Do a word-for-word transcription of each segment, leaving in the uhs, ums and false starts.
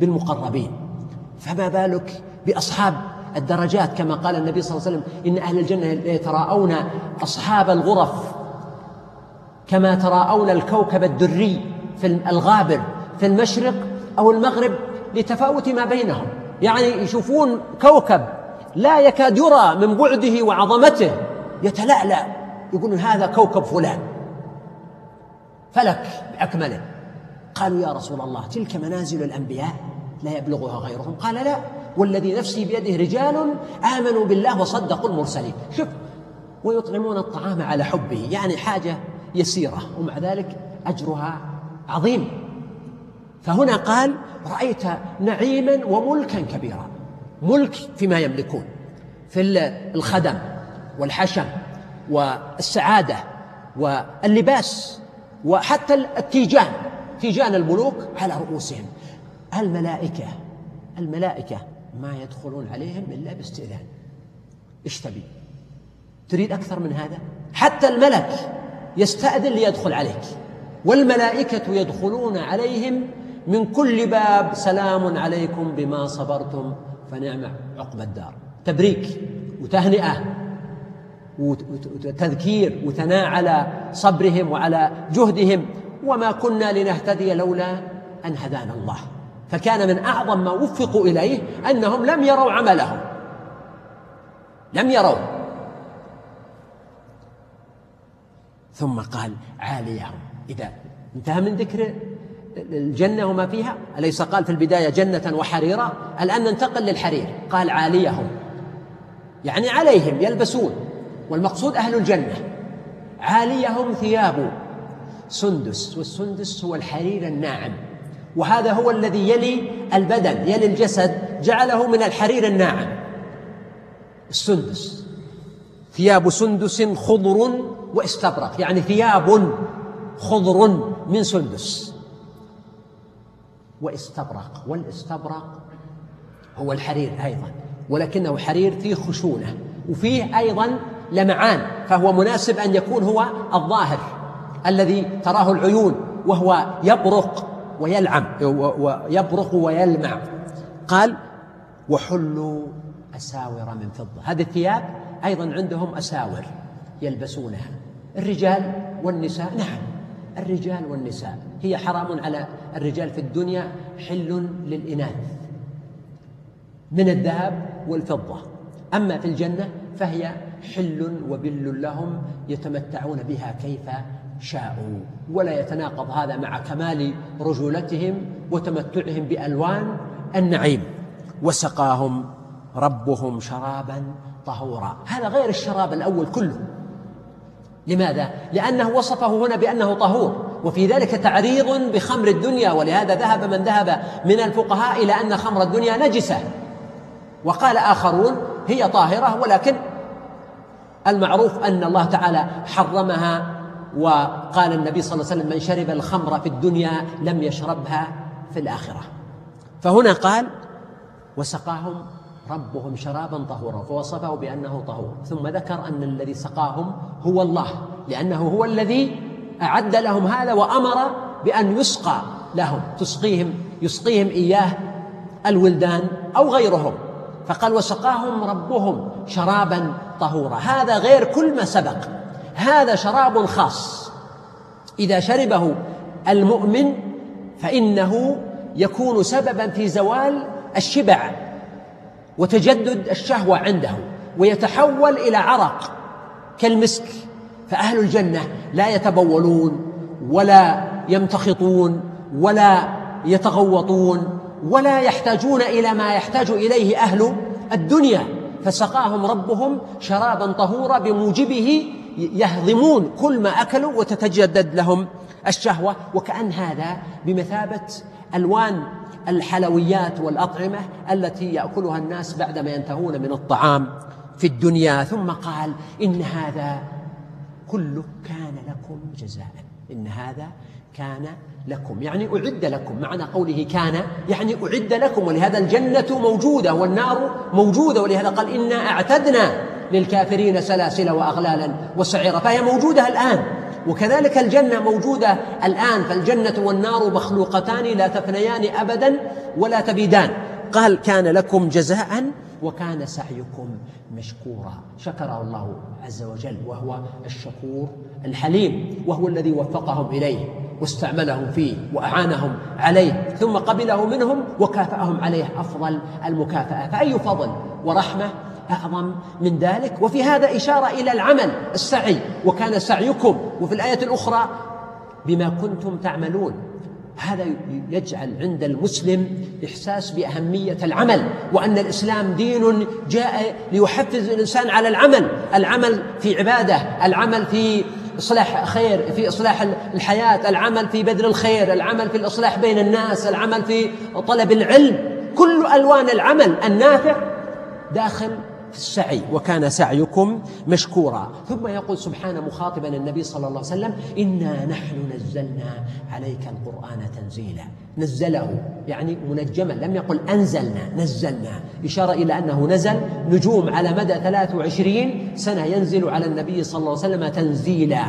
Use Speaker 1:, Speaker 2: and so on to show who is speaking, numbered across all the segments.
Speaker 1: بالمقربين، فما بالك بأصحاب الدرجات، كما قال النبي صلى الله عليه وسلم إن أهل الجنة يتراءون أصحاب الغرف كما تراءون الكوكب الدري في الغابر في المشرق أو المغرب لتفاوت ما بينهم، يعني يشوفون كوكب لا يكاد يرى من بعده وعظمته يتلألأ، يقولون هذا كوكب فلان، فلك بأكمله. قالوا يا رسول الله تلك منازل الأنبياء لا يبلغها غيرهم؟ قال لا، والذي نفسي بيده رجال آمنوا بالله وصدقوا المرسلين. شوف، ويطعمون الطعام على حبه، يعني حاجة يسيرة ومع ذلك أجرها عظيم. فهنا قال رأيت نعيما وملكا كبيرا، ملك فيما يملكون في الخدم والحشم والسعادة واللباس وحتى التيجان، تيجان الملوك على رؤوسهم. الملائكة الملائكة ما يدخلون عليهم إلا باستئذان. إيش تبي؟ تريد أكثر من هذا؟ حتى الملك يستأذن ليدخل عليك، والملائكة يدخلون عليهم من كل باب سلام عليكم بما صبرتم فنعم عقب الدار. تبريك وتهنئة وتذكير وثناء على صبرهم وعلى جهدهم، وما كنا لنهتدي لولا أن هدانا الله. فكان من أعظم ما وفقوا إليه أنهم لم يروا عملهم، لم يروا. ثم قال عاليهم، إذا انتهى من ذكر الجنة وما فيها، أليس قال في البداية جنة وحريرا؟ الآن ننتقل للحرير، قال عاليهم يعني عليهم يلبسون، والمقصود أهل الجنة. عاليهم ثياب سندس، والسندس هو الحرير الناعم، وهذا هو الذي يلي البدن يلي الجسد، جعله من الحرير الناعم السندس. ثياب سندس خضر واستبرق، يعني ثياب خضر من سندس واستبرق. والاستبرق هو الحرير أيضا، ولكنه حرير فيه خشونة وفيه أيضا لمعان، فهو مناسب أن يكون هو الظاهر الذي تراه العيون، وهو يبرق ويلعم ويبرق ويلمع. قال وحلوا أساور من فضة. هذه الثياب أيضا عندهم أساور يلبسونها الرجال والنساء. نعم، الرجال والنساء هي حرام على الرجال في الدنيا، حل للإناث من الذهب والفضة، أما في الجنة فهي حل وبل لهم يتمتعون بها كيف شاءوا. ولا يتناقض هذا مع كمال رجولتهم وتمتعهم بألوان النعيم. وسقاهم ربهم شرابا طهورا. هذا غير الشراب الأول كله. لماذا؟ لأنه وصفه هنا بأنه طهور، وفي ذلك تعريض بخمر الدنيا، ولهذا ذهب من ذهب من الفقهاء إلى أن خمر الدنيا نجسة، وقال آخرون هي طاهرة، ولكن المعروف أن الله تعالى حرمها، وقال النبي صلى الله عليه وسلم من شرب الخمر في الدنيا لم يشربها في الآخرة. فهنا قال وسقاهم ربهم شرابا طهورا، فوصفه بأنه طهور، ثم ذكر أن الذي سقاهم هو الله، لأنه هو الذي أعد لهم هذا وأمر بأن يسقى لهم، تسقيهم يسقيهم إياه الولدان أو غيرهم. فقال وسقاهم ربهم شرابا طهورا. هذا غير كل ما سبق، هذا شراب خاص إذا شربه المؤمن فإنه يكون سببا في زوال الشبع وتجدد الشهوة عنده، ويتحول إلى عرق كالمسك. فأهل الجنة لا يتبولون ولا يمتخطون ولا يتغوطون ولا يحتاجون إلى ما يحتاج إليه أهل الدنيا. فسقاهم ربهم شرابا طهورا بموجبه يهضمون كل ما أكلوا وتتجدد لهم الشهوة. وكأن هذا بمثابة ألوان الحلويات والأطعمة التي يأكلها الناس بعدما ينتهون من الطعام في الدنيا. ثم قال إن هذا كله كان لكم جزاء، إن هذا كان لكم يعني أعد لكم. معنى قوله كان يعني أعد لكم، ولهذا الجنة موجودة والنار موجودة، ولهذا قال إنا أعتدنا للكافرين سلاسل وأغلالا وسعيرا، فهي موجودة الآن. وكذلك الجنة موجودة الآن، فالجنة والنار مخلوقتان لا تفنيان أبدا ولا تبيدان. قال كان لكم جزاء وكان سعيكم مشكورا. شكره الله عز وجل، وهو الشكور الحليم، وهو الذي وفقهم إليه واستعملهم فيه وأعانهم عليه، ثم قبله منهم وكافأهم عليه أفضل المكافأة. فأي فضل ورحمة أعظم من ذلك؟ وفي هذا إشارة إلى العمل، السعي، وكان سعيكم، وفي الآية الأخرى بما كنتم تعملون. هذا يجعل عند المسلم إحساس بأهمية العمل، وأن الإسلام دين جاء ليحفز الإنسان على العمل، العمل في عبادة، العمل في إصلاح خير، في إصلاح الحياة، العمل في بذل الخير، العمل في الإصلاح بين الناس، العمل في طلب العلم. كل ألوان العمل النافع داخل في السعي، وكان سعيكم مشكورا. ثم يقول سبحانه مخاطبا النبي صلى الله عليه وسلم: إنا نحن نزلنا عليك القرآن تنزيلا. نزله يعني منجما، لم يقل أنزلنا، نزلنا، إشارة إلى أنه نزل نجوم على مدى ثلاث وعشرين سنة ينزل على النبي صلى الله عليه وسلم تنزيلا.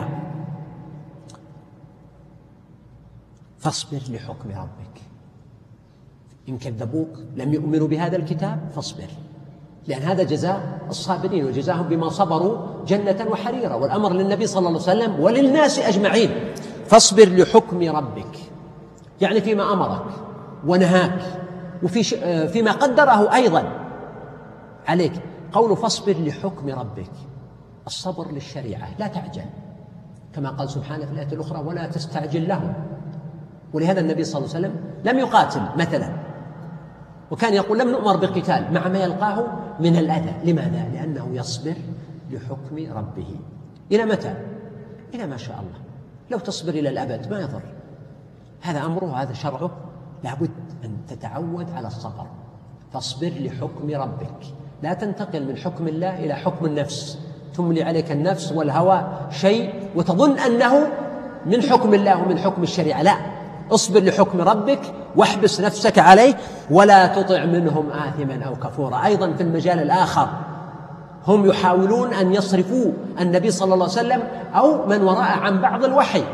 Speaker 1: فاصبر لحكم ربك، إن كذبوك لم يؤمنوا بهذا الكتاب فاصبر، لأن هذا جزاء الصابرين، وجزاهم بما صبروا جنة وحريرا، والأمر للنبي صلى الله عليه وسلم وللناس أجمعين. فاصبر لحكم ربك، يعني فيما أمرك ونهاك، وفي فيما قدره أيضا عليك. قول فاصبر لحكم ربك، الصبر للشريعة، لا تعجل، كما قال سبحانه في الآية الأخرى: ولا تستعجل لهم. ولهذا النبي صلى الله عليه وسلم لم يقاتل مثلا، وكان يقول: لم نؤمر بقتال، مع ما يلقاه من الأذى. لماذا؟ لأنه يصبر لحكم ربه. إلى متى؟ إلى ما شاء الله. لو تصبر إلى الأبد ما يضر، هذا أمره، هذا شرعه، لابد أن تتعود على الصبر. فاصبر لحكم ربك، لا تنتقل من حكم الله إلى حكم النفس، تملي عليك النفس والهوى شيء وتظن أنه من حكم الله ومن حكم الشريعة. لا، اصبر لحكم ربك واحبس نفسك عليه، ولا تطع منهم آثما أو كفورا. أيضا في المجال الآخر هم يحاولون أن يصرفوا النبي صلى الله عليه وسلم أو من وراء عن بعض الوحي،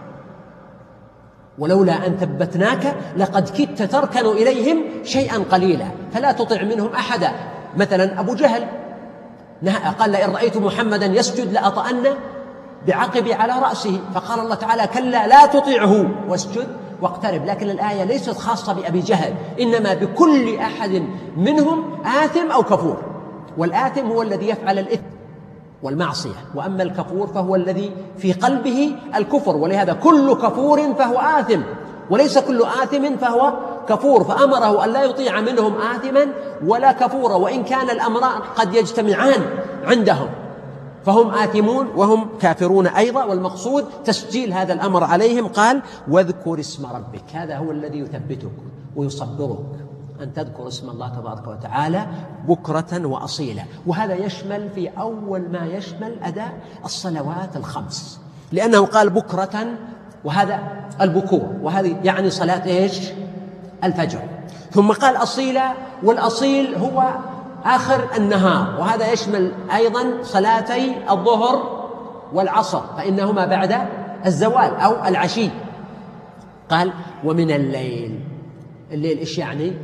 Speaker 1: ولولا أن ثبتناك لقد كدت تركن إليهم شيئا قليلا. فلا تطع منهم أحدا. مثلا أبو جهل قال: لئن رأيت محمدا يسجد لأطأن بعقبي على رأسه، فقال الله تعالى: كلا لا تطيعه واسجد واقترب. لكن الآية ليست خاصة بأبي جهل، إنما بكل أحد منهم آثم أو كفور. والآثم هو الذي يفعل الإثم والمعصية، وأما الكفور فهو الذي في قلبه الكفر. ولهذا كل كفور فهو آثم، وليس كل آثم فهو كفور. فأمره أن لا يطيع منهم آثما ولا كفورا، وإن كان الأمران قد يجتمعان عندهم، فهم آثمون وهم كافرون أيضا. والمقصود تسجيل هذا الأمر عليهم. قال: واذكر اسم ربك، هذا هو الذي يثبتك ويصبرك، أن تذكر اسم الله تبارك وتعالى بكرة وأصيلا. وهذا يشمل في أول ما يشمل أداء الصلوات الخمس، لأنه قال بكرة، وهذا البكور، وهذه يعني صلاة إيش؟ الفجر. ثم قال أصيلا، والأصيل هو آخر النهار، وهذا يشمل أيضا صلاتي الظهر والعصر، فإنهما بعد الزوال أو العشي. قال: ومن الليل. الليل إيش يعني؟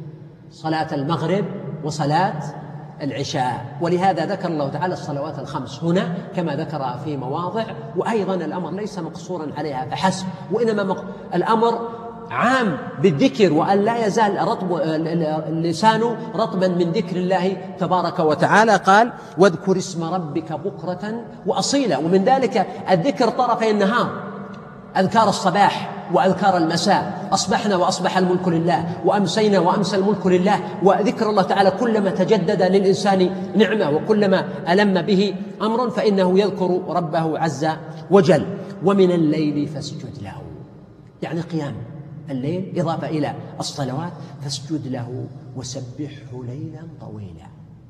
Speaker 1: صلاة المغرب وصلاة العشاء. ولهذا ذكر الله تعالى الصلوات الخمس هنا كما ذكر في مواضع. وأيضا الأمر ليس مقصورا عليها فحسب، وإنما الأمر عام بالذكر، وأن لا يزال رطب اللسان رطبا من ذكر الله تبارك وتعالى. قال: واذكر اسم ربك بكرة وأصيلا. ومن ذلك الذكر طرفي النهار، أذكار الصباح وأذكار المساء، أصبحنا وأصبح الملك لله، وأمسينا وأمسى الملك لله. وذكر الله تعالى كلما تجدد للإنسان نعمة، وكلما ألم به أمر فإنه يذكر ربه عز وجل. ومن الليل فاسجد له، يعني قيام الليل إضافة إلى الصلوات، فاسجد له وسبحه ليلا طويلا.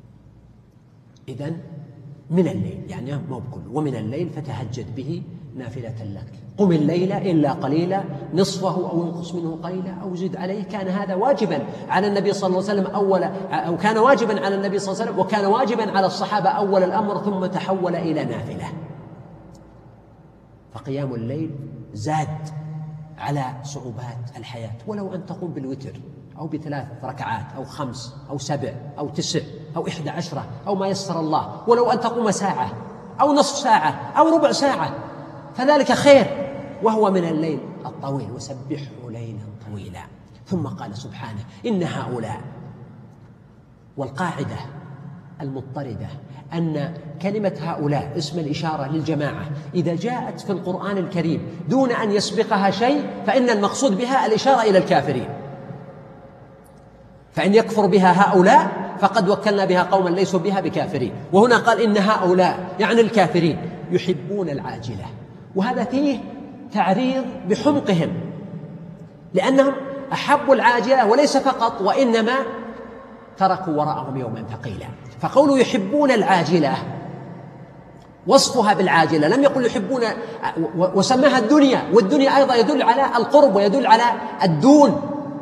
Speaker 1: إذن من الليل يعني مو بكل، ومن الليل فتهجد به نافلة لك. قم الليل إلا قليلا نصفه أو انقص منه قليلا أو زد عليه. كان هذا واجبا على النبي صلى الله عليه وسلم أول، أو كان واجبا على النبي صلى الله عليه وسلم، وكان واجبا على الصحابة أول الأمر، ثم تحول إلى نافلة. فقيام الليل زاد على صعوبات الحياة. ولو أن تقوم بالوتر أو بثلاث ركعات أو خمس أو سبع أو تسع أو إحدى عشرة أو ما يسر الله، ولو أن تقوم ساعة أو نصف ساعة أو ربع ساعة فذلك خير، وهو من الليل الطويل، وسبحه ليلا طويلا. ثم قال سبحانه: إن هؤلاء. والقاعدة المضطردة أن كلمة هؤلاء اسم الإشارة للجماعة إذا جاءت في القرآن الكريم دون أن يسبقها شيء فإن المقصود بها الإشارة إلى الكافرين، فإن يكفر بها هؤلاء فقد وكلنا بها قوما ليسوا بها بكافرين. وهنا قال إن هؤلاء يعني الكافرين يحبون العاجلة، وهذا فيه تعريض بحمقهم، لأنهم أحبوا العاجلة وليس فقط، وإنما تركوا وراءهم يوما ثقيلا. فقولوا يحبون العاجلة وصفها بالعاجلة، لم يقل يحبون، وسماها الدنيا، والدنيا أيضا يدل على القرب ويدل على الدون،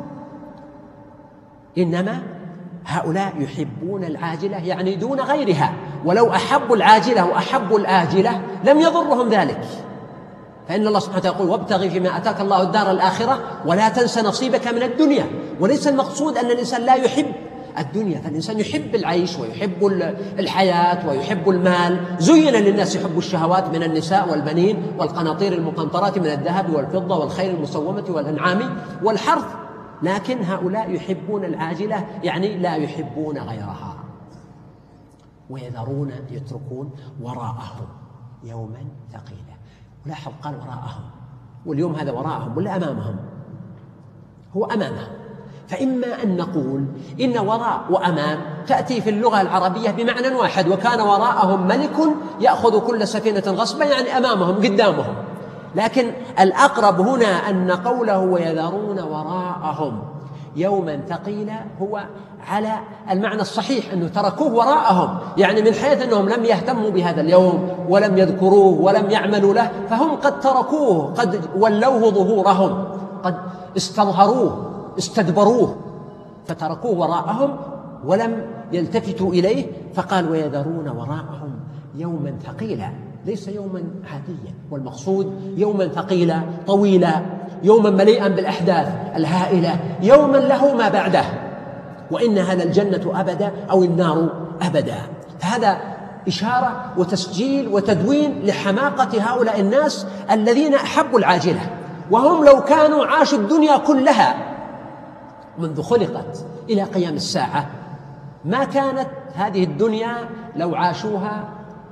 Speaker 1: إنما هؤلاء يحبون العاجلة يعني دون غيرها. ولو أحبوا العاجلة وأحبوا الآجلة لم يضرهم ذلك، فإن الله سبحانه وتعالى يقول: وابتغ فيما أتاك الله الدار الآخرة ولا تنس نصيبك من الدنيا. وليس المقصود أن الإنسان لا يحب الدنيا، فالإنسان يحب العيش ويحب الحياة ويحب المال. زين للناس حب الشهوات من النساء والبنين والقناطير المقنطرة من الذهب والفضة والخيل المسومة والأنعام والحرث، لكن هؤلاء يحبون العاجلة يعني لا يحبون غيرها. ويذرون يتركون وراءهم يوما ثقيلا. ولاحظ قال وراءهم، واليوم هذا وراءهم ولا أمامهم؟ هو أمامهم. فإما أن نقول إن وراء وأمام تأتي في اللغة العربية بمعنى واحد، وكان وراءهم ملك يأخذ كل سفينة غصبا يعني أمامهم قدامهم، لكن الأقرب هنا أن قوله ويذرون وراءهم يوما ثقيلا هو على المعنى الصحيح، أنه تركوه وراءهم، يعني من حيث أنهم لم يهتموا بهذا اليوم ولم يذكروه ولم يعملوا له، فهم قد تركوه، قد ولوه ظهورهم، قد استظهروه استدبروه، فتركوه وراءهم ولم يلتفتوا إليه. فقال ويذرون وراءهم يوما ثقيلا، ليس يوما عاديا، والمقصود يوما ثقيلا طويلا، يوما مليئا بالأحداث الهائلة، يوما له ما بعده، وإنها للجنة أبدا أو النار أبدا. فهذا إشارة وتسجيل وتدوين لحماقة هؤلاء الناس الذين أحبوا العاجلة، وهم لو كانوا عاشوا الدنيا كلها منذ خلقت إلى قيام الساعة ما كانت هذه الدنيا لو عاشوها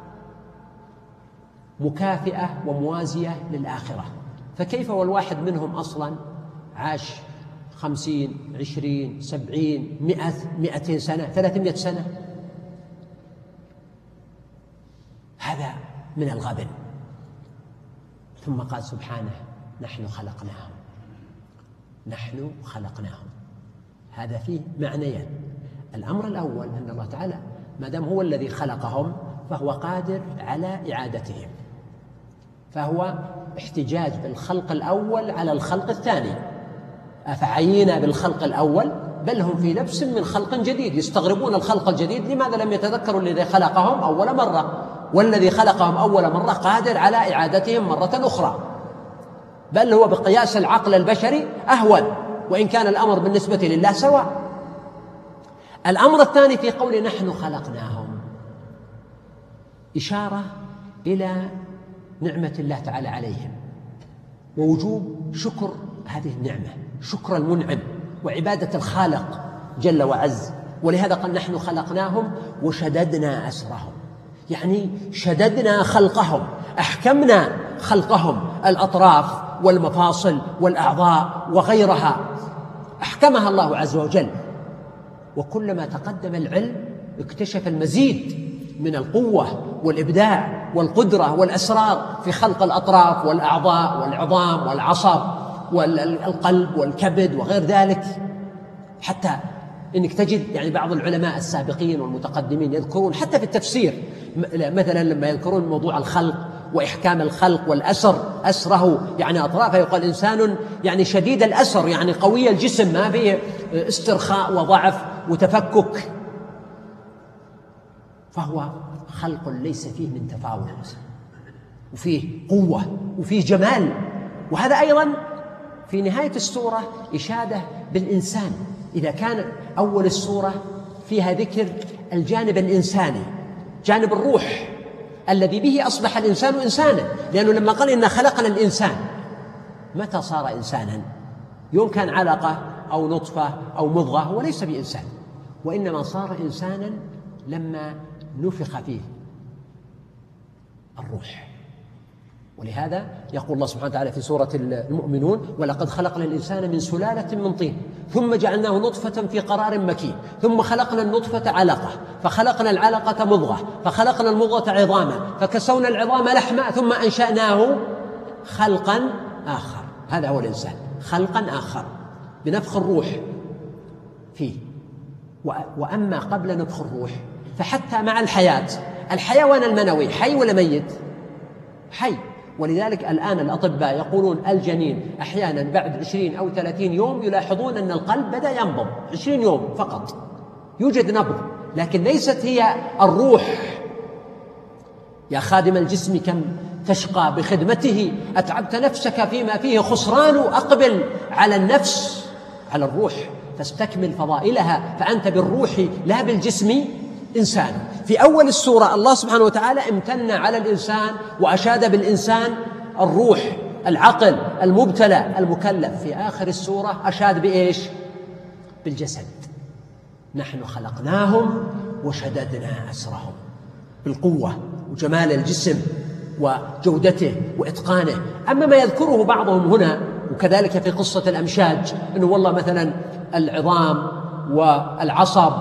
Speaker 1: مكافئة وموازية للآخرة. فكيف والواحد منهم أصلا عاش خمسين عشرين سبعين مئة مئتين سنة ثلاثمائة سنة؟ هذا من الغبن. ثم قال سبحانه نحن خلقناهم، نحن خلقناهم. هذا فيه معنيان. الأمر الأول أن الله تعالى ما دام هو الذي خلقهم فهو قادر على إعادتهم، فهو احتجاج بالخلق الأول على الخلق الثاني. أفعينا بالخلق الأول بل هم في لبس من خلق جديد، يستغربون الخلق الجديد، لماذا لم يتذكروا الذي خلقهم أول مرة؟ والذي خلقهم أول مرة قادر على إعادتهم مرة أخرى، بل هو بقياس العقل البشري أهون، وإن كان الأمر بالنسبة لله سواء. الأمر الثاني في قول نحن خلقناهم إشارة إلى نعمة الله تعالى عليهم ووجوب شكر هذه النعمة، شكر المنعم وعبادة الخالق جل وعز. ولهذا قال نحن خلقناهم وشددنا أسرهم، يعني شددنا خلقهم، أحكمنا خلقهم، الأطراف والمفاصل والأعضاء وغيرها أحكمها الله عز وجل. وكلما تقدم العلم اكتشف المزيد من القوة والإبداع والقدرة والأسرار في خلق الأطراف والأعضاء والعظام والعصب والقلب والكبد وغير ذلك، حتى إنك تجد يعني بعض العلماء السابقين والمتقدمين يذكرون حتى في التفسير مثلا لما يذكرون موضوع الخلق وإحكام الخلق والأسر، أسره يعني أطرافه، يقال إنسان يعني شديد الأسر يعني قوي الجسم، ما فيه استرخاء وضعف وتفكك، فهو خلق ليس فيه من تفاوت. وفيه قوة وفيه جمال. وهذا أيضا في نهاية السورة إشادة بالإنسان. إذا كان أول السورة فيها ذكر الجانب الإنساني، جانب الروح الذي به أصبح الإنسان إنسانا، لأنه لما قال إن خلقنا الإنسان، متى صار إنسانا؟ يوم كان علقة أو نطفة أو مضغة، هو ليس بإنسان، وإنما صار إنسانا لما نفخ فيه الروح. ولهذا يقول الله سبحانه وتعالى في سورة المؤمنون: ولقد خلقنا الإنسان من سلالة من طين ثم جعلناه نطفة في قرار مكين ثم خلقنا النطفة علقة فخلقنا العلقة مضغة فخلقنا المضغة عظاما فكسونا العظام لحما ثم أنشأناه خلقا آخر. هذا هو الإنسان، خلقا آخر بنفخ الروح فيه. وأما قبل نفخ الروح فحتى مع الحياة، الحيوان المنوي حي ولا ميت؟ حي. ولذلك الآن الأطباء يقولون الجنين أحيانا بعد عشرين أو ثلاثين يوم يلاحظون أن القلب بدأ ينبض، عشرين يوم فقط يوجد نبض، لكن ليست هي الروح. يا خادم الجسم كم تشقى بخدمته، أتعبت نفسك فيما فيه خسران، أقبل على النفس، على الروح فاستكمل فضائلها، فأنت بالروح لا بالجسم إنسان. في أول السورة الله سبحانه وتعالى امتن على الإنسان وأشاد بالإنسان الروح، العقل، المبتلى، المكلف. في آخر السورة أشاد بإيش؟ بالجسد. نحن خلقناهم وشددنا أسرهم، بالقوة وجمال الجسم وجودته وإتقانه. أما ما يذكره بعضهم هنا وكذلك في قصة الأمشاج، أنه والله مثلا العظام والعصب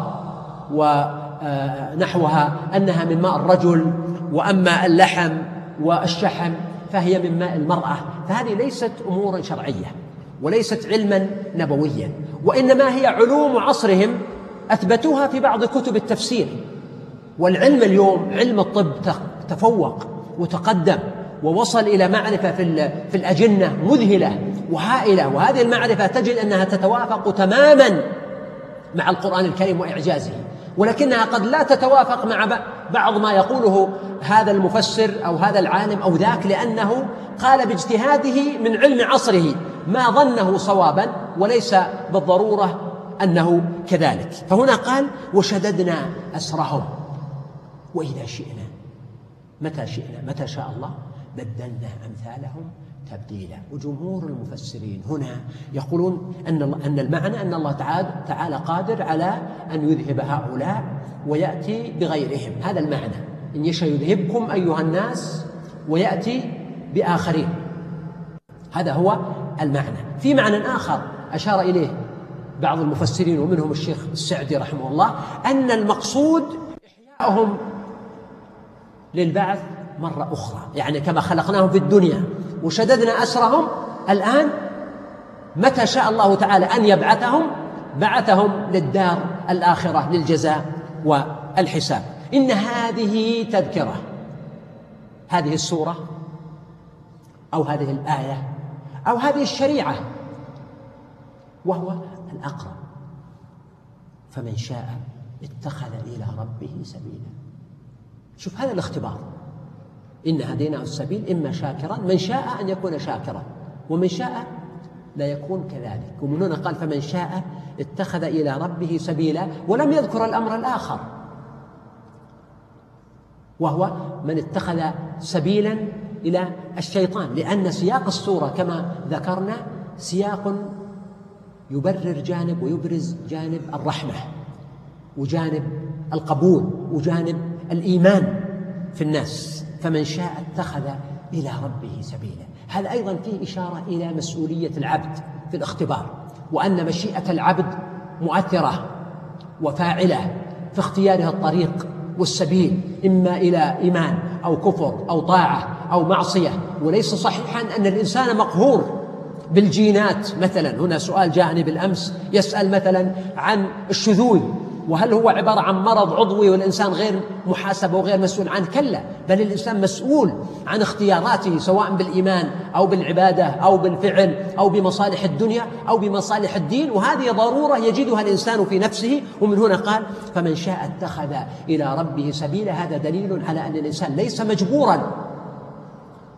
Speaker 1: ونحوها أنها من ماء الرجل، وأما اللحم والشحم فهي من ماء المرأة، فهذه ليست أمورا شرعية وليست علما نبويا، وإنما هي علوم عصرهم أثبتوها في بعض كتب التفسير. والعلم اليوم علم الطب تفوق وتقدم ووصل إلى معرفة في الأجنة مذهلة وهائلة، وهذه المعرفة تجد أنها تتوافق تماما مع القرآن الكريم وإعجازه، ولكنها قد لا تتوافق مع بعض ما يقوله هذا المفسر أو هذا العالم أو ذاك، لأنه قال باجتهاده من علم عصره ما ظنه صوابا وليس بالضرورة أنه كذلك. فهنا قال وشددنا أسرهم، وإذا شئنا، متى شئنا، متى شاء الله، بدلنا أمثالهم تبديلا. وجمهور المفسرين هنا يقولون أن أن المعنى أن الله تعالى قادر على أن يذهب هؤلاء ويأتي بغيرهم. هذا المعنى، إن يشاء يذهبكم أيها الناس ويأتي بآخرين. هذا هو المعنى. في معنى آخر أشار إليه بعض المفسرين ومنهم الشيخ السعدي رحمه الله، أن المقصود إحياءهم للبعث مرة أخرى، يعني كما خلقناهم في الدنيا وشددنا أسرهم، الآن متى شاء الله تعالى أن يبعثهم بعثهم للدار الآخرة للجزاء والحساب. إن هذه تذكرة، هذه السورة أو هذه الآية أو هذه الشريعة، وهو الأقرب، فمن شاء اتخذ إلى ربه سبيلا. شوف هذا الاختبار، إن هديناه السبيل إما شاكرا، من شاء أن يكون شاكرا ومن شاء لا يكون كذلك. ومن هنا قال فمن شاء اتخذ إلى ربه سبيلا، ولم يذكر الأمر الآخر وهو من اتخذ سبيلا إلى الشيطان، لأن سياق السورة كما ذكرنا سياق يبرر جانب ويبرز جانب الرحمة وجانب القبول وجانب الإيمان في الناس. فمن شاء اتخذ إلى ربه سبيلا، هذا أيضا فيه إشارة إلى مسؤولية العبد في الاختبار، وأن مشيئة العبد مؤثرة وفاعلة في اختياره الطريق والسبيل، إما إلى إيمان أو كفر أو طاعة أو معصية. وليس صحيحا أن الإنسان مقهور بالجينات. مثلا هنا سؤال جاءني بالأمس يسأل مثلا عن الشذوذ، وهل هو عبارة عن مرض عضوي والإنسان غير محاسب وغير مسؤول عنه؟ كلا، بل الإنسان مسؤول عن اختياراته سواء بالإيمان أو بالعبادة أو بالفعل أو بمصالح الدنيا أو بمصالح الدين، وهذه ضرورة يجدها الإنسان في نفسه. ومن هنا قال فمن شاء اتخذ إلى ربه سبيلا، هذا دليل على أن الإنسان ليس مجبورا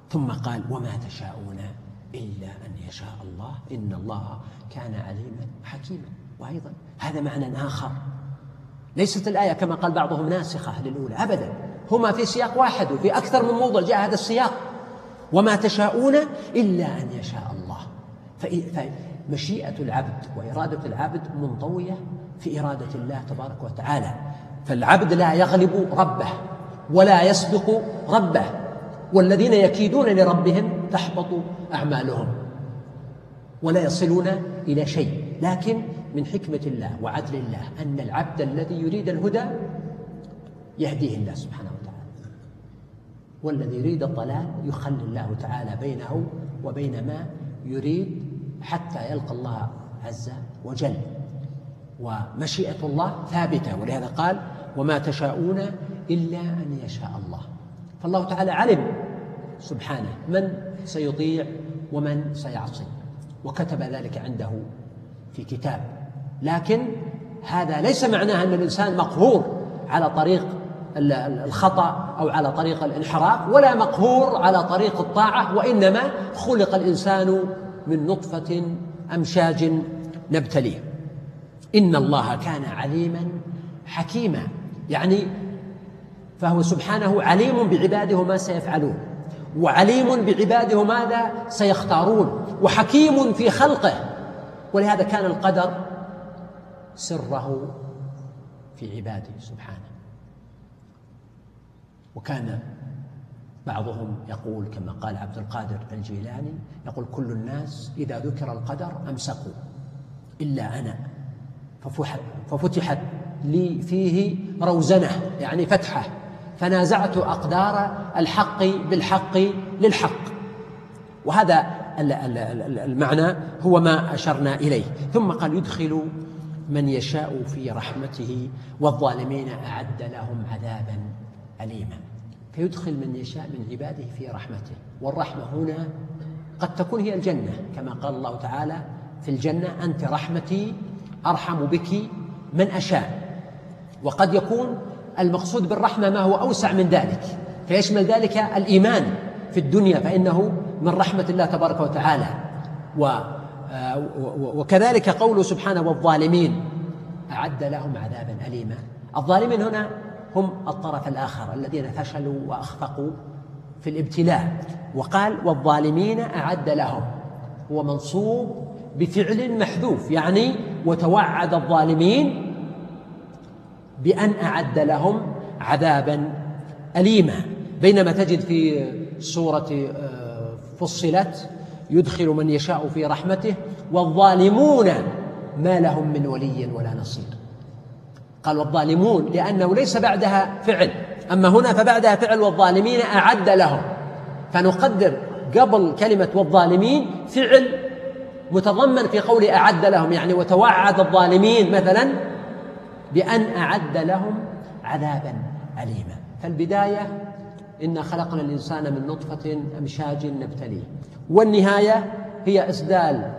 Speaker 1: ثم قال وما تشاءون إلا أن يشاء الله إن الله كان عليما حكيما. وأيضا هذا معنى آخر، ليست الآية كما قال بعضهم ناسخة للأولى أبدا، هما في سياق واحد وفي أكثر من موضع جاء هذا السياق، وما تشاءون إلا أن يشاء الله. فمشيئة العبد وإرادة العبد منطوية في إرادة الله تبارك وتعالى، فالعبد لا يغلب ربه ولا يسبق ربه، والذين يكيدون لربهم تحبط أعمالهم ولا يصلون إلى شيء. لكن من حكمة الله وعدل الله أن العبد الذي يريد الهدى يهديه الله سبحانه وتعالى، والذي يريد الضلال يخلي الله تعالى بينه وبين ما يريد حتى يلقى الله عز وجل. ومشيئة الله ثابتة، ولهذا قال وما تشاءون إلا أن يشاء الله. فالله تعالى علم سبحانه من سيطيع ومن سيعصي، وكتب ذلك عنده في كتاب. لكن هذا ليس معناه أن الإنسان مقهور على طريق الخطأ أو على طريق الانحراف، ولا مقهور على طريق الطاعة، وإنما خلق الإنسان من نطفة أمشاج نبتليه. إن الله كان عليما حكيما، يعني فهو سبحانه عليم بعباده ما سيفعلون، وعليم بعباده ماذا سيختارون، وحكيم في خلقه. ولهذا كان القدر سره في عباده سبحانه. وكان بعضهم يقول كما قال عبد القادر الجيلاني، يقول كل الناس إذا ذكر القدر أمسكوا إلا أنا، ففتحت لي فيه روزنة يعني فتحة، فنازعت أقدار الحق بالحق للحق. وهذا المعنى هو ما أشرنا إليه. ثم قال يدخل من يشاء في رحمته والظالمين أعد لهم عذابا أليما. فيدخل من يشاء من عباده في رحمته، والرحمة هنا قد تكون هي الجنة كما قال الله تعالى في الجنة أنت رحمتي أرحم بك من أشاء. وقد يكون المقصود بالرحمة ما هو أوسع من ذلك، فيشمل ذلك الإيمان في الدنيا فإنه من رحمة الله تبارك وتعالى. وكذلك قوله سبحانه والظالمين أعد لهم عذابا أليما. الظالمين هنا هم الطرف الآخر الذين فشلوا وأخفقوا في الابتلاء. وقال والظالمين أعد لهم، هو منصوب بفعل محذوف، يعني وتوعد الظالمين بأن أعد لهم عذابا أليما. بينما تجد في سورة فصلت يدخل من يشاء في رحمته والظالمون ما لهم من ولي ولا نصير. قال والظالمون لأنه ليس بعدها فعل، أما هنا فبعدها فعل والظالمين أعد لهم، فنقدر قبل كلمة والظالمين فعل متضمن في قول أعد لهم، يعني وتوعد الظالمين مثلا بأن أعد لهم عذابا أليما. فالبداية إنا خلقنا الإنسان من نطفة أمشاج نبتليه، والنهاية هي إسدال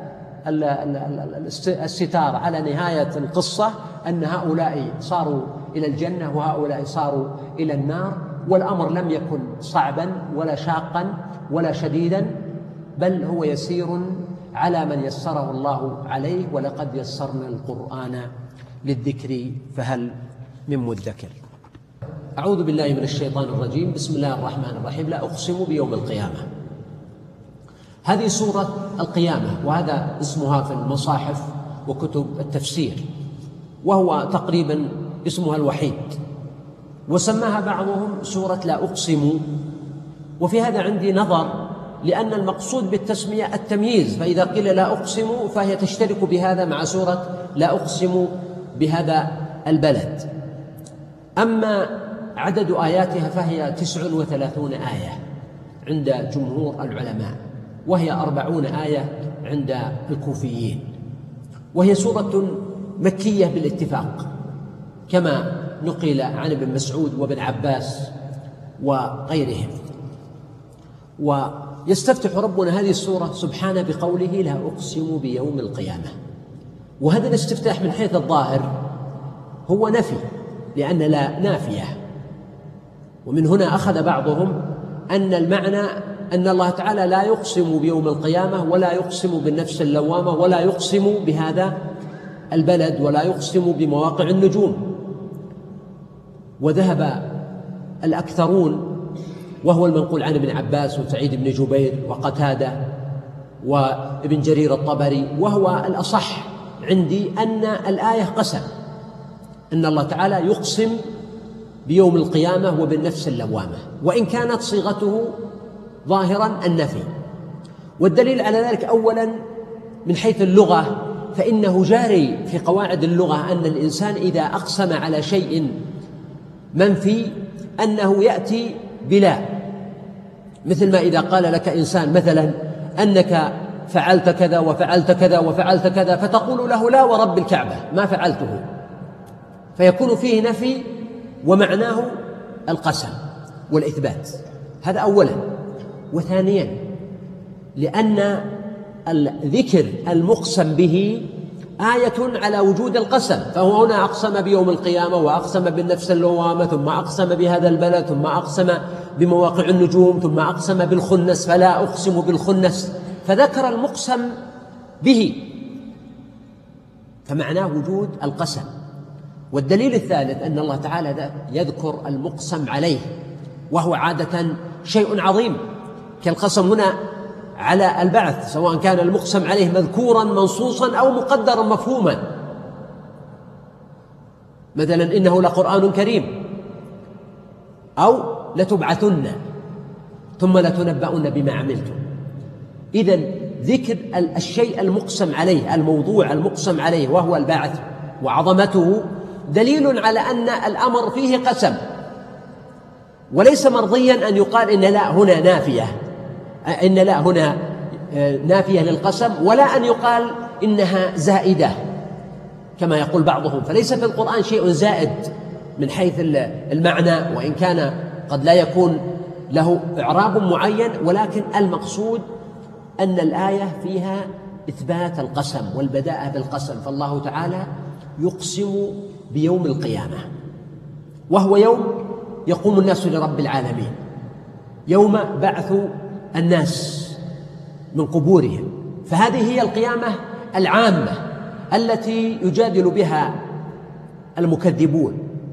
Speaker 1: الستار على نهاية القصة أن هؤلاء صاروا إلى الجنة وهؤلاء صاروا إلى النار، والأمر لم يكن صعبا ولا شاقا ولا شديدا، بل هو يسير على من يسره الله عليه. ولقد يسرنا القرآن للذكر فهل من مدكر. أعوذ بالله من الشيطان الرجيم. بسم الله الرحمن الرحيم. لا أقسم بيوم القيامة. هذه سورة القيامة، وهذا اسمها في المصاحف وكتب التفسير، وهو تقريبا اسمها الوحيد. وسماها بعضهم سورة لا أقسم، وفي هذا عندي نظر، لأن المقصود بالتسمية التمييز، فإذا قيل لا أقسم فهي تشترك بهذا مع سورة لا أقسم بهذا البلد. أما عدد آياتها فهي تسع وثلاثون آية عند جمهور العلماء، وهي أربعون آية عند الكوفيين، وهي سورة مكية بالاتفاق كما نقل عن ابن مسعود وابن عباس وغيرهم. ويستفتح ربنا هذه السورة سبحانه بقوله لا أقسم بيوم القيامة، وهذا الاستفتاح من حيث الظاهر هو نفي، لأن لا نافية. ومن هنا أخذ بعضهم أن المعنى أن الله تعالى لا يقسم بيوم القيامة ولا يقسم بالنفس اللوامة ولا يقسم بهذا البلد ولا يقسم بمواقع النجوم. وذهب الأكثرون، وهو المنقول عن ابن عباس وسعيد بن جبير وقتادة وابن جرير الطبري، وهو الأصح عندي، أن الآية قسم، أن الله تعالى يقسم بيوم القيامة وبالنفس اللوامة، وإن كانت صيغته ظاهرا النفي. والدليل على ذلك أولا من حيث اللغة، فإنه جاري في قواعد اللغة أن الإنسان إذا أقسم على شيء منفي أنه يأتي بلا، مثل ما إذا قال لك إنسان مثلا أنك فعلت كذا وفعلت كذا وفعلت كذا، فتقول له لا ورب الكعبة ما فعلته، فيكون فيه نفي ومعناه القسم والإثبات. هذا أولا. وثانيا لأن الذكر المقسم به آية على وجود القسم، فهو هنا أقسم بيوم القيامة وأقسم بالنفس اللوامة، ثم أقسم بهذا البلد، ثم أقسم بمواقع النجوم، ثم أقسم بالخنس فلا أقسم بالخنس، فذكر المقسم به، فمعناه وجود القسم. والدليل الثالث أن الله تعالى يذكر المقسم عليه، وهو عادة شيء عظيم، كالقسم هنا على البعث، سواء كان المقسم عليه مذكورا منصوصا أو مقدرا مفهوما، مثلا إنه لقرآن كريم، أو لتبعثن ثم لتنبؤن بما عملتم. إذن ذكر الشيء المقسم عليه، الموضوع المقسم عليه وهو البعث وعظمته، دليل على أن الأمر فيه قسم، وليس مرضيا أن يقال إن لا هنا نافية، إن لا هنا نافية للقسم، ولا أن يقال إنها زائدة كما يقول بعضهم، فليس في القرآن شيء زائد من حيث المعنى، وإن كان قد لا يكون له إعراب معين، ولكن المقصود أن الآية فيها إثبات القسم والبداءة بالقسم. فالله تعالى يقسم بيوم القيامة، وهو يوم يقوم الناس لرب العالمين، يوم بعث الناس من قبورهم، فهذه هي القيامة العامة التي يجادل بها المكذبون.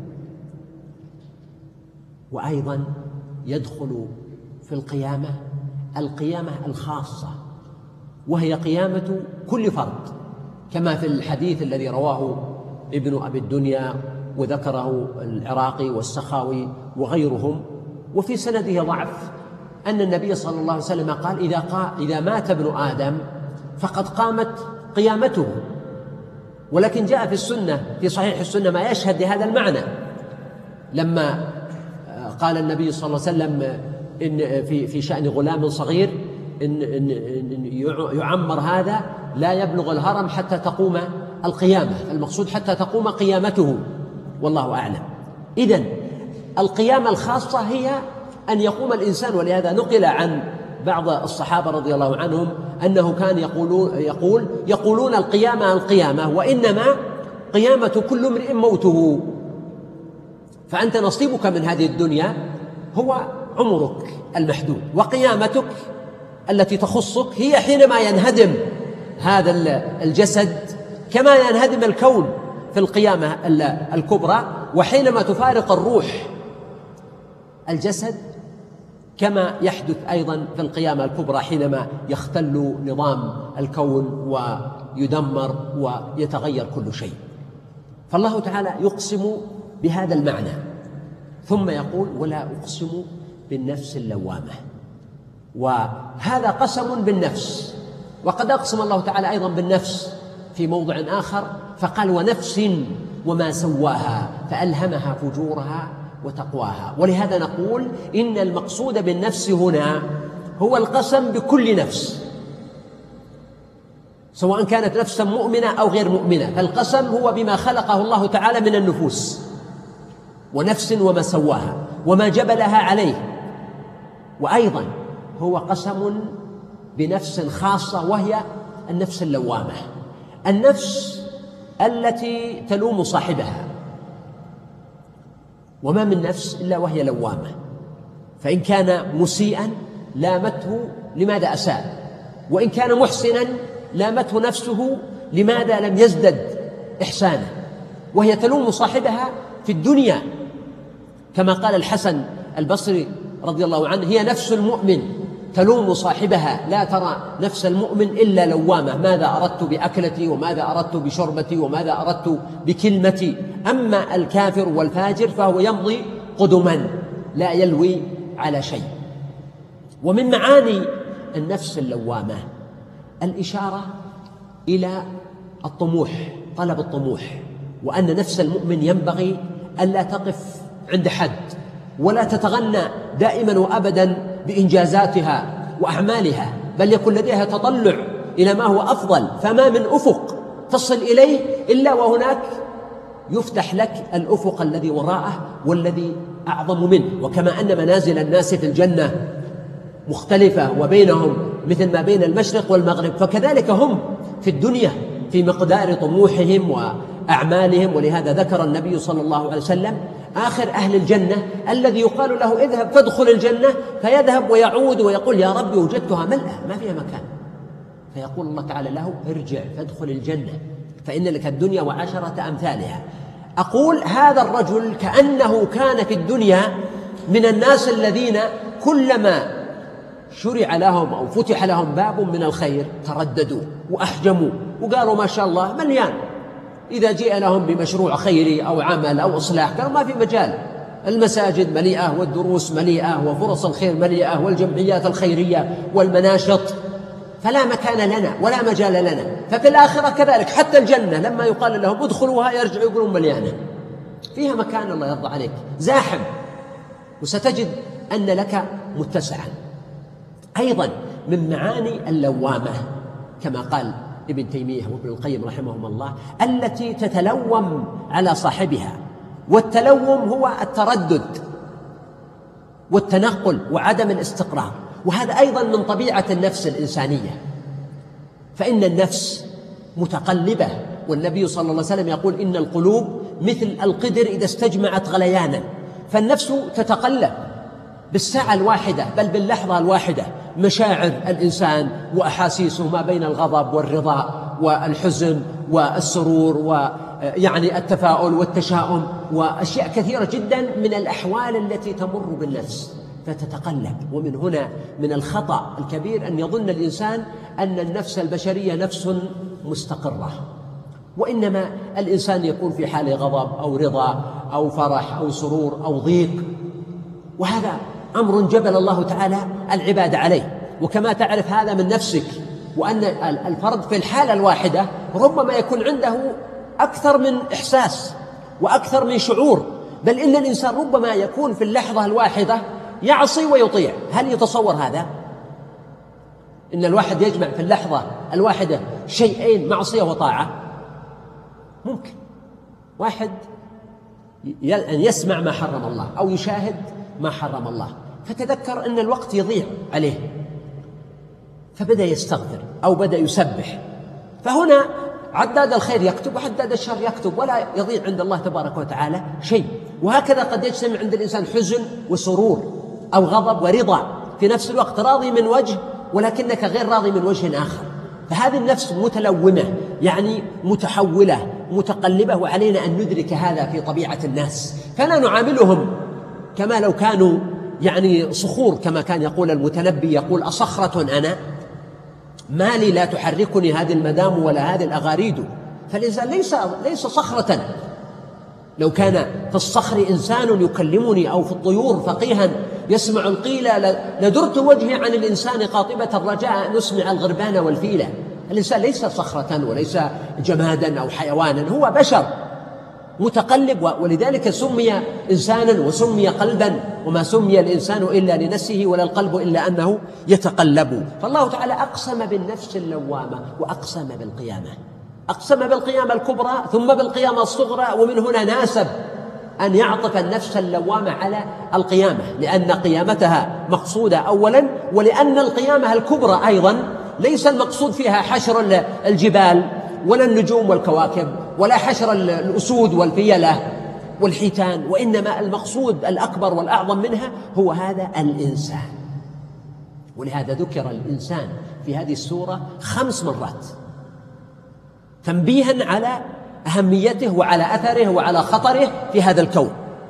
Speaker 1: وأيضا يدخل في القيامة القيامة الخاصة، وهي قيامة كل فرد، كما في الحديث الذي رواه ابن أبي الدنيا وذكره العراقي والسخاوي وغيرهم، وفي سنده ضعف، أن النبي صلى الله عليه وسلم قال إذا, قا إذا مات ابن آدم فقد قامت قيامته. ولكن جاء في السنة في صحيح السنة ما يشهد لهذا المعنى، لما قال النبي صلى الله عليه وسلم إن في في شأن غلام صغير إن, إن, إن يعمر هذا لا يبلغ الهرم حتى تقوم القيامة، المقصود حتى تقوم قيامته، والله أعلم. إذن القيامة الخاصة هي أن يقوم الإنسان، ولهذا نقل عن بعض الصحابة رضي الله عنهم أنه كان يقولون يقول يقولون القيامة القيامة، وإنما قيامة كل امرئ موته، فأنت نصيبك من هذه الدنيا هو عمرك المحدود، وقيامتك التي تخصك هي حينما ينهدم هذا الجسد، كما ينهدم الكون في القيامة الكبرى، وحينما تفارق الروح الجسد، كما يحدث أيضا في القيامة الكبرى حينما يختل نظام الكون ويدمر ويتغير كل شيء. فالله تعالى يقسم بهذا المعنى، ثم يقول ولا أقسم بالنفس اللوامة، وهذا قسم بالنفس. وقد أقسم الله تعالى أيضا بالنفس في موضع آخر فقال ونفس وما سواها فألهمها فجورها وتقواها. ولهذا نقول إن المقصود بالنفس هنا هو القسم بكل نفس، سواء كانت نفسا مؤمنة أو غير مؤمنة، فالقسم هو بما خلقه الله تعالى من النفوس، ونفس وما سواها وما جبلها عليه. وأيضا هو قسم بنفس خاصة وهي النفس اللوامة، النفس التي تلوم صاحبها، وما من نفس إلا وهي لوامة، فإن كان مسيئا لامته لماذا أساء، وإن كان محسنا لامته نفسه لماذا لم يزدد إحسانه، وهي تلوم صاحبها في الدنيا، كما قال الحسن البصري رضي الله عنه: هي نفس المؤمن تلوم صاحبها، لا ترى نفس المؤمن إلا لوامة، ماذا أردت بأكلتي، وماذا أردت بشربتي، وماذا أردت بكلمتي. أما الكافر والفاجر فهو يمضي قدما لا يلوي على شيء. ومن معاني النفس اللوامة الإشارة إلى الطموح، طلب الطموح، وأن نفس المؤمن ينبغي ألا تقف عند حد، ولا تتغنى دائما وأبدا بإنجازاتها وأعمالها، بل يكون لديها تطلع إلى ما هو أفضل. فما من أفق تصل إليه إلا وهناك يفتح لك الأفق الذي وراءه والذي أعظم منه. وكما أن منازل الناس في الجنة مختلفة وبينهم مثل ما بين المشرق والمغرب، فكذلك هم في الدنيا في مقدار طموحهم وأعمالهم. ولهذا ذكر النبي صلى الله عليه وسلم آخر أهل الجنة الذي يقال له: اذهب فادخل الجنة، فيذهب ويعود ويقول: يا ربي وجدتها ملأة ما فيها مكان. فيقول الله تعالى له: ارجع فادخل الجنة فإن لك الدنيا وعشرة أمثالها. أقول هذا الرجل كأنه كان في الدنيا من الناس الذين كلما شرع لهم أو فتح لهم باب من الخير ترددوا وأحجموا وقالوا ما شاء الله مليان. إذا جاء لهم بمشروع خيري أو عمل أو إصلاح قالوا ما في مجال، المساجد مليئة والدروس مليئة وفرص الخير مليئة والجمعيات الخيرية والمناشط، فلا مكان لنا ولا مجال لنا. ففي الآخرة كذلك، حتى الجنة لما يقال لهم ادخلوها يرجعوا يقولون مليانة، فيها مكان الله يرضى عليك، زاحم، وستجد أن لك متسعا. أيضا من معاني اللوامة كما قال ابن تيمية وابن القيم رحمهم الله التي تتلوم على صاحبها، والتلوم هو التردد والتنقل وعدم الاستقرار، وهذا أيضا من طبيعة النفس الإنسانية، فإن النفس متقلبة، والنبي صلى الله عليه وسلم يقول: إن القلوب مثل القدر إذا استجمعت غليانا. فالنفس تتقلب بالساعة الواحدة بل باللحظة الواحدة، مشاعر الإنسان وأحاسيسه ما بين الغضب والرضا والحزن والسرور ويعني التفاؤل والتشاؤم وأشياء كثيرة جدا من الأحوال التي تمر بالنفس فتتقلب. ومن هنا من الخطأ الكبير أن يظن الإنسان أن النفس البشرية نفس مستقرة، وإنما الإنسان يكون في حال غضب أو رضا أو فرح أو سرور أو ضيق، وهذا أمر جبل الله تعالى العباد عليه. وكما تعرف هذا من نفسك، وأن الفرد في الحالة الواحدة ربما يكون عنده أكثر من إحساس وأكثر من شعور، بل إن الإنسان ربما يكون في اللحظة الواحدة يعصي ويطيع. هل يتصور هذا؟ إن الواحد يجمع في اللحظة الواحدة شيئين، معصية وطاعة؟ ممكن واحد أن يسمع ما حرم الله أو يشاهد ما حرم الله، فتذكر أن الوقت يضيع عليه فبدأ يستغفر أو بدأ يسبح، فهنا عداد الخير يكتب وعداد الشر يكتب، ولا يضيع عند الله تبارك وتعالى شيء. وهكذا قد يجتمع عند الإنسان حزن وسرور أو غضب ورضا في نفس الوقت، راضي من وجه ولكنك غير راضي من وجه آخر. فهذه النفس متلومة، يعني متحولة متقلبة، وعلينا أن ندرك هذا في طبيعة الناس، فلا نعاملهم كما لو كانوا يعني صخور، كما كان يقول المتنبي، يقول: أصخرة أنا ما لي لا تحركني هذه المدام ولا هذه الأغاريد. فالإنسان ليس, ليس صخرة. لو كان في الصخر إنسان يكلمني أو في الطيور فقيها يسمع القيل لدرت وجهي عن الإنسان قاطبة الرجاء أن نسمع الغربان والفيلة. الإنسان ليس صخرة وليس جمادا أو حيوانا، هو بشر متقلب، ولذلك سمي إنسانا وسمي قلبا، وما سمي الإنسان إلا لنفسه ولا القلب إلا أنه يتقلب. فالله تعالى أقسم بالنفس اللوامة وأقسم بالقيامة، أقسم بالقيامة الكبرى ثم بالقيامة الصغرى، ومن هنا ناسب أن يعطف النفس اللوامة على القيامة، لأن قيامتها مقصودة أولا، ولأن القيامة الكبرى أيضا ليس المقصود فيها حشر الجبال ولا النجوم والكواكب ولا حشر الأسود والفيلة والحيتان، وإنما المقصود الأكبر والأعظم منها هو هذا الإنسان. ولهذا ذكر الإنسان في هذه السورة خمس مرات تنبيها على أهميته وعلى أثره وعلى خطره في هذا الكون.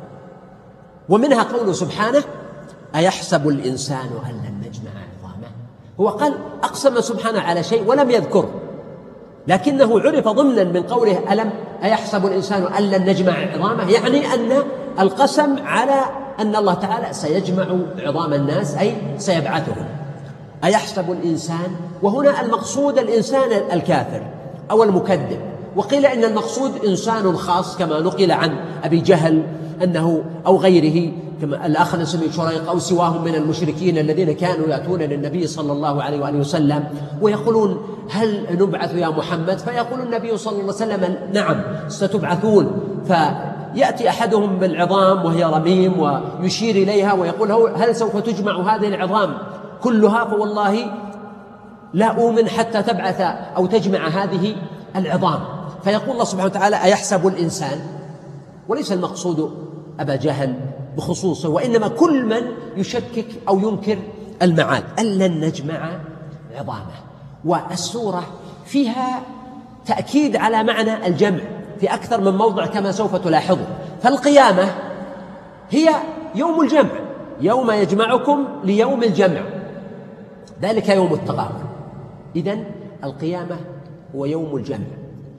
Speaker 1: ومنها قوله سبحانه: أيحسب الإنسان أن لن نجمع عظامه. هو قال أقسم سبحانه على شيء ولم يذكره، لكنه عرف ضمنا من قوله ألم أيحسب الإنسان أن لن نجمع عظامه، يعني أن القسم على أن الله تعالى سيجمع عظام الناس، أي سيبعثهم. أيحسب الإنسان، وهنا المقصود الإنسان الكافر أو المكذب، وقيل إن المقصود إنسان خاص كما نقل عن أبي جهل أنه أو غيره كما الأخنس بن شريق أو سواهم من المشركين الذين كانوا يأتون للنبي صلى الله عليه وآله وسلم ويقولون: هل نبعث يا محمد؟ فيقول النبي صلى الله عليه وسلم: نعم ستبعثون. فيأتي أحدهم بالعظام وهي رميم ويشير إليها ويقول: هل سوف تجمع هذه العظام كلها؟ فوالله لا أؤمن حتى تبعث أو تجمع هذه العظام. فيقول الله سبحانه وتعالى: أيحسب الإنسان، وليس المقصود أبا جهل بخصوصه، وإنما كل من يشكك أو ينكر المعاد، أن لن نجمع عظامه. والسورة فيها تأكيد على معنى الجمع في أكثر من موضع كما سوف تلاحظوا. فالقيامة هي يوم الجمع، يوم يجمعكم ليوم الجمع، ذلك يوم التغابن. إذن القيامة هو يوم الجمع.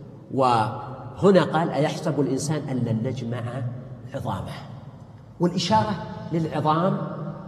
Speaker 1: وهنا قال: أيحسب الإنسان أن لن نجمع عظامه، والإشارة للعظام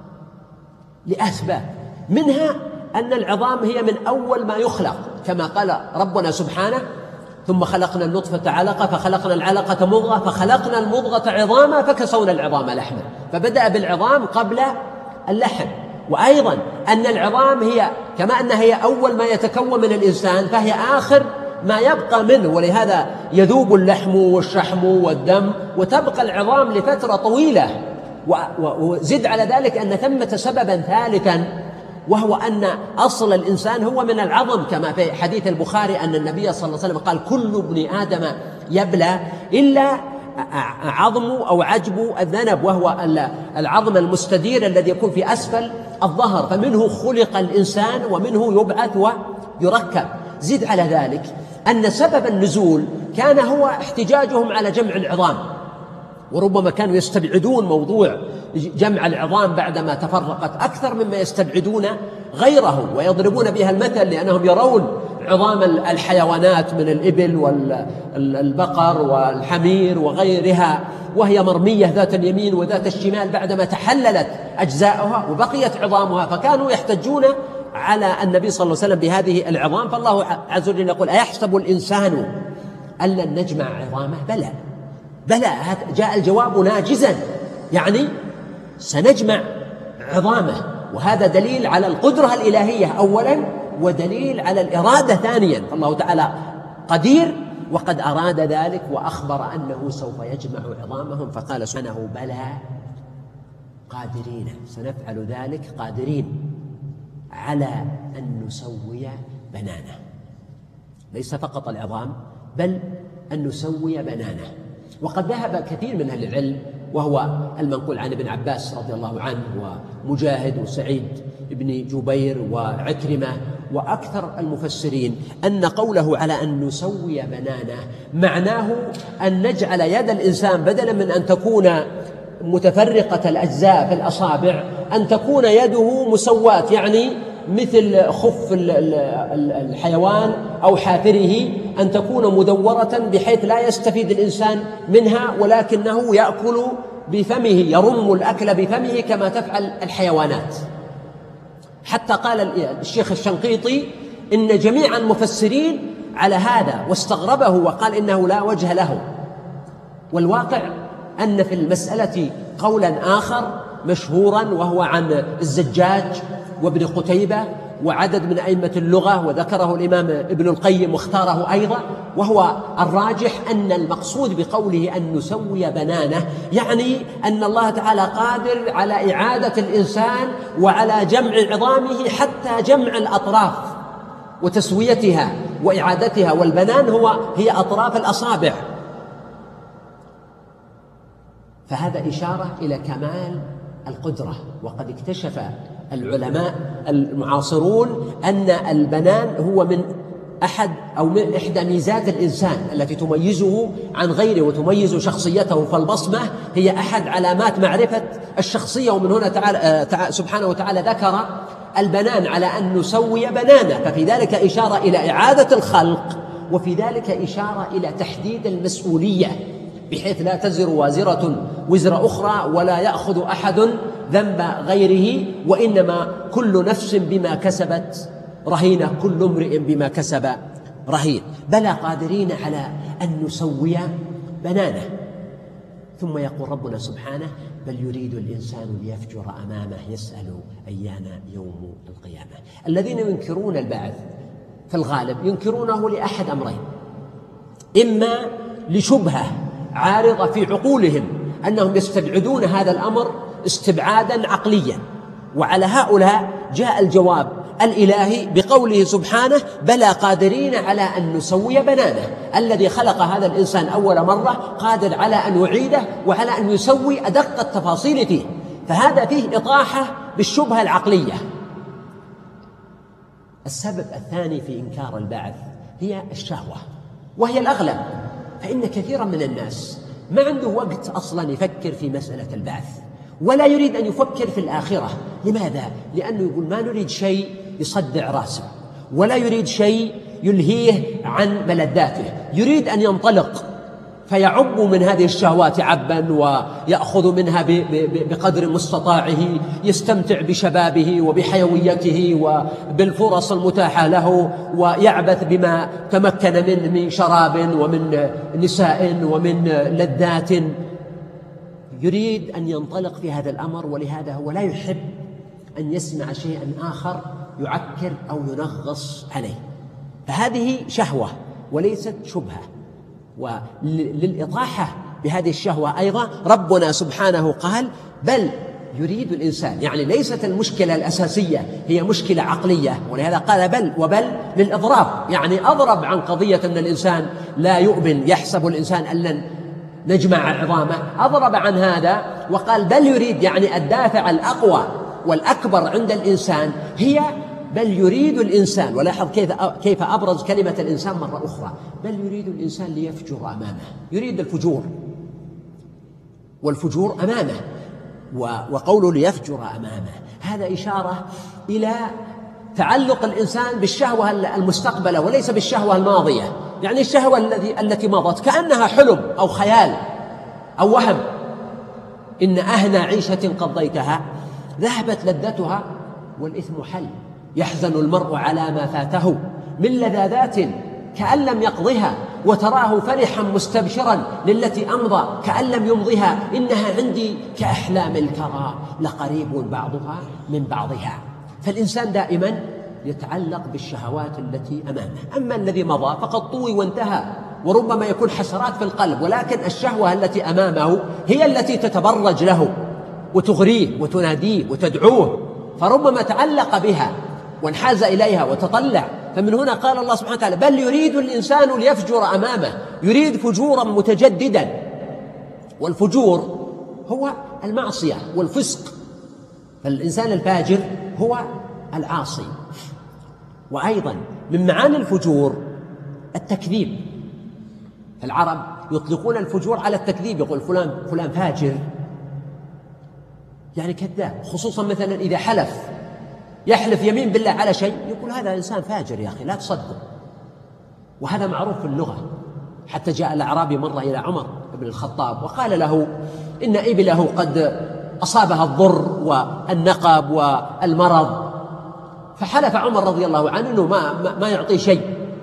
Speaker 1: لأسباب، منها أن العظام هي من أول ما يخلق، كما قال ربنا سبحانه: ثم خلقنا النطفة علقة فخلقنا العلقة مضغة فخلقنا المضغة عظاما فكسونا العظام لحما. فبدأ بالعظام قبل اللحم. وأيضا أن العظام هي كما أنها هي أول ما يتكون من الإنسان فهي آخر ما يبقى منه، ولهذا يذوب اللحم والشحم والدم وتبقى العظام لفترة طويلة. وزد على ذلك أن ثمة سببا ثالثا، وهو أن أصل الإنسان هو من العظم، كما في حديث البخاري أن النبي صلى الله عليه وسلم قال: كل ابن آدم يبلى إلا عظم أو عجب الذنب، وهو العظم المستدير الذي يكون في أسفل الظهر، فمنه خلق الإنسان ومنه يبعث ويركب. زد على ذلك أن سبب النزول كان هو احتجاجهم على جمع العظام، وربما كانوا يستبعدون موضوع جمع العظام بعدما تفرقت أكثر مما يستبعدون غيره، ويضربون بها المثل لأنهم يرون عظام الحيوانات من الإبل والبقر والحمير وغيرها وهي مرمية ذات اليمين وذات الشمال بعدما تحللت أجزاؤها وبقيت عظامها، فكانوا يحتجون على النبي صلى الله عليه وسلم بهذه العظام. فالله عز وجل يقول: أيحسب الإنسان أن لن نجمع عظامه؟ بلى بلى، جاء الجواب ناجزا، يعني سنجمع عظامه. وهذا دليل على القدرة الإلهية أولا، ودليل على الإرادة ثانيا. فالله تعالى قدير وقد أراد ذلك وأخبر أنه سوف يجمع عظامهم، فقال سبحانه: بلى قادرين، سنفعل ذلك، قادرين على أن نسوي بنانه. ليس فقط العظام بل أن نسوي بنانه. وقد ذهب كثير من أهل العلم، وهو المنقول عن ابن عباس رضي الله عنه ومجاهد وسعيد بن جبير وعكرمة وأكثر المفسرين، أن قوله على أن نسوي بنانه معناه أن نجعل يد الإنسان بدلا من أن تكون متفرقة الأجزاء في الأصابع أن تكون يده مسواة، يعني مثل خف الحيوان أو حافره، أن تكون مدورة بحيث لا يستفيد الإنسان منها، ولكنه يأكل بفمه، يرم الأكل بفمه كما تفعل الحيوانات. حتى قال الشيخ الشنقيطي إن جميع المفسرين على هذا واستغربه وقال إنه لا وجه له. والواقع أن في المسألة قولا آخر مشهورا، وهو عن الزجاج وابن قتيبة وعدد من أئمة اللغة، وذكره الإمام ابن القيم واختاره أيضا، وهو الراجح أن المقصود بقوله أن نسوي بنانه يعني أن الله تعالى قادر على إعادة الإنسان وعلى جمع عظامه حتى جمع الأطراف وتسويتها وإعادتها. والبنان هو هي أطراف الأصابع. فهذا إشارة إلى كمال القدرة. وقد اكتشف العلماء المعاصرون أن البنان هو من أحد أو من إحدى ميزات الإنسان التي تميزه عن غيره وتميز شخصيته، فالبصمة هي أحد علامات معرفة الشخصية. ومن هنا تعالى سبحانه وتعالى ذكر البنان على أن نسوي بنانه، ففي ذلك إشارة إلى إعادة الخلق، وفي ذلك إشارة إلى تحديد المسؤولية بحيث لا تزر وازرة وزر أخرى ولا يأخذ أحد ذنب غيره، وإنما كل نفس بما كسبت رهينة، كل امرئ بما كسب رهين. بلى قادرين على أن نسوي بنانه. ثم يقول ربنا سبحانه: بل يريد الإنسان ليفجر أمامه يسأل أيان يوم القيامة. الذين ينكرون البعث في الغالب ينكرونه لأحد أمرين: إما لشبهة عارضة في عقولهم أنهم يستبعدون هذا الأمر استبعادا عقليا، وعلى هؤلاء جاء الجواب الإلهي بقوله سبحانه: بلى قادرين على أن نسوي بنانه. الذي خلق هذا الإنسان أول مرة قادر على أن يعيده وعلى أن يسوي أدق التفاصيل فيه، فهذا فيه إطاحة بالشبهة العقلية. السبب الثاني في إنكار البعث هي الشهوة، وهي الأغلب، فإن كثيرا من الناس ما عنده وقت أصلا يفكر في مسألة البعث، ولا يريد أن يفكر في الآخرة. لماذا؟ لأنه يقول ما نريد شيء يصدع راسه، ولا يريد شيء يلهيه عن ملذاته، يريد أن ينطلق فيعب من هذه الشهوات عبا ويأخذ منها بقدر مستطاعه، يستمتع بشبابه وبحيويته وبالفرص المتاحة له، ويعبث بما تمكن منه من شراب ومن نساء ومن لذات. يريد أن ينطلق في هذا الأمر، ولهذا هو لا يحب أن يسمع شيئا آخر يعكر أو ينغص عليه. فهذه شهوة وليست شبهة. وللإطاحة بهذه الشهوة أيضا ربنا سبحانه قال: بل يريد الإنسان، يعني ليست المشكلة الأساسية هي مشكلة عقلية، ولهذا قال بل، وبل للإضراب، يعني أضرب عن قضية أن الإنسان لا يؤمن، يحسب الإنسان أن لن نجمع عظامه، أضرب عن هذا وقال بل يريد، يعني الدافع الأقوى والأكبر عند الإنسان هي بل يريد الإنسان. ولاحظ كيف كيف أبرز كلمة الإنسان مرة أخرى: بل يريد الإنسان ليفجر أمامه، يريد الفجور، والفجور أمامه. وقوله ليفجر أمامه هذا إشارة إلى تعلق الإنسان بالشهوة المستقبلة وليس بالشهوة الماضية، يعني الشهوة التي التي مضت كأنها حلم أو خيال أو وهم. إن أهنى عيشة قضيتها ذهبت لذتها والإثم حل، يحزن المرء على ما فاته من لذاذات كأن لم يقضها، وتراه فرحا مستبشرا للتي أمضى كأن لم يمضها، إنها عندي كأحلام الكرى لقريب بعضها من بعضها. فالإنسان دائما يتعلق بالشهوات التي أمامه، أما الذي مضى فقد طوي وانتهى، وربما يكون حسرات في القلب، ولكن الشهوة التي أمامه هي التي تتبرج له وتغريه وتناديه وتدعوه، فربما تعلق بها وانحاز إليها وتطلع. فمن هنا قال الله سبحانه وتعالى: بل يريد الإنسان ليفجر أمامه، يريد فجورا متجددا. والفجور هو المعصية والفسق، فالإنسان الفاجر هو العاصي. وأيضا من معاني الفجور التكذيب، العرب يطلقون الفجور على التكذيب، يقول فلان فلان فاجر، يعني كذاب، خصوصا مثلا إذا حلف يحلف يمين بالله على شيء يقول هذا إنسان فاجر يا أخي لا تصدق. وهذا معروف في اللغة، حتى جاء الأعرابي مرة إلى عمر بن الخطاب وقال له إن إبله قد أصابها الضر والنقب والمرض، فحلف عمر رضي الله عنه أنه ما, ما يعطي شيء.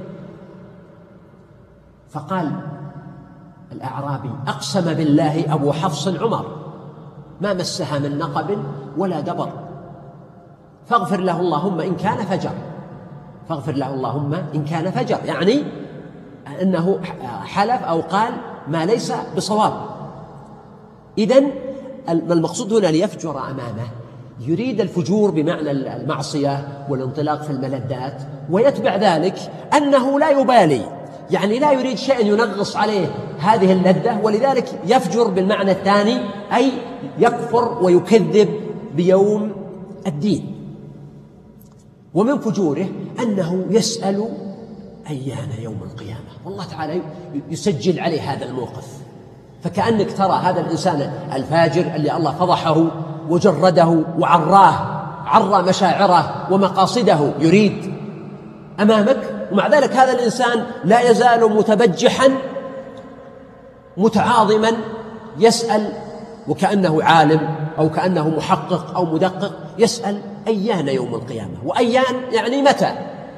Speaker 1: فقال الأعرابي: أقسم بالله أبو حفص عمر ما مسها من نقب ولا دبر، فاغفر له اللهم إن كان فجر، فاغفر له اللهم إن كان فجر، يعني أنه حلف أو قال ما ليس بصواب. إذن المقصود هنا ليفجر أمامه، يريد الفجور بمعنى المعصية والانطلاق في الملذات، ويتبع ذلك أنه لا يبالي، يعني لا يريد شيء ينغص عليه هذه اللذة، ولذلك يفجر بالمعنى الثاني، أي يكفر ويكذب بيوم الدين. ومن فجوره أنه يسأل أيان يوم القيامة، والله تعالى يسجل عليه هذا الموقف. فكأنك ترى هذا الإنسان الفاجر اللي الله فضحه وجرده وعراه، عرى مشاعره ومقاصده يريد أمامك، ومع ذلك هذا الإنسان لا يزال متبجحا متعاظما يسأل، وكأنه عالم أو كأنه محقق أو مدقق، يسأل أيان يوم القيامة. وأيان يعني متى،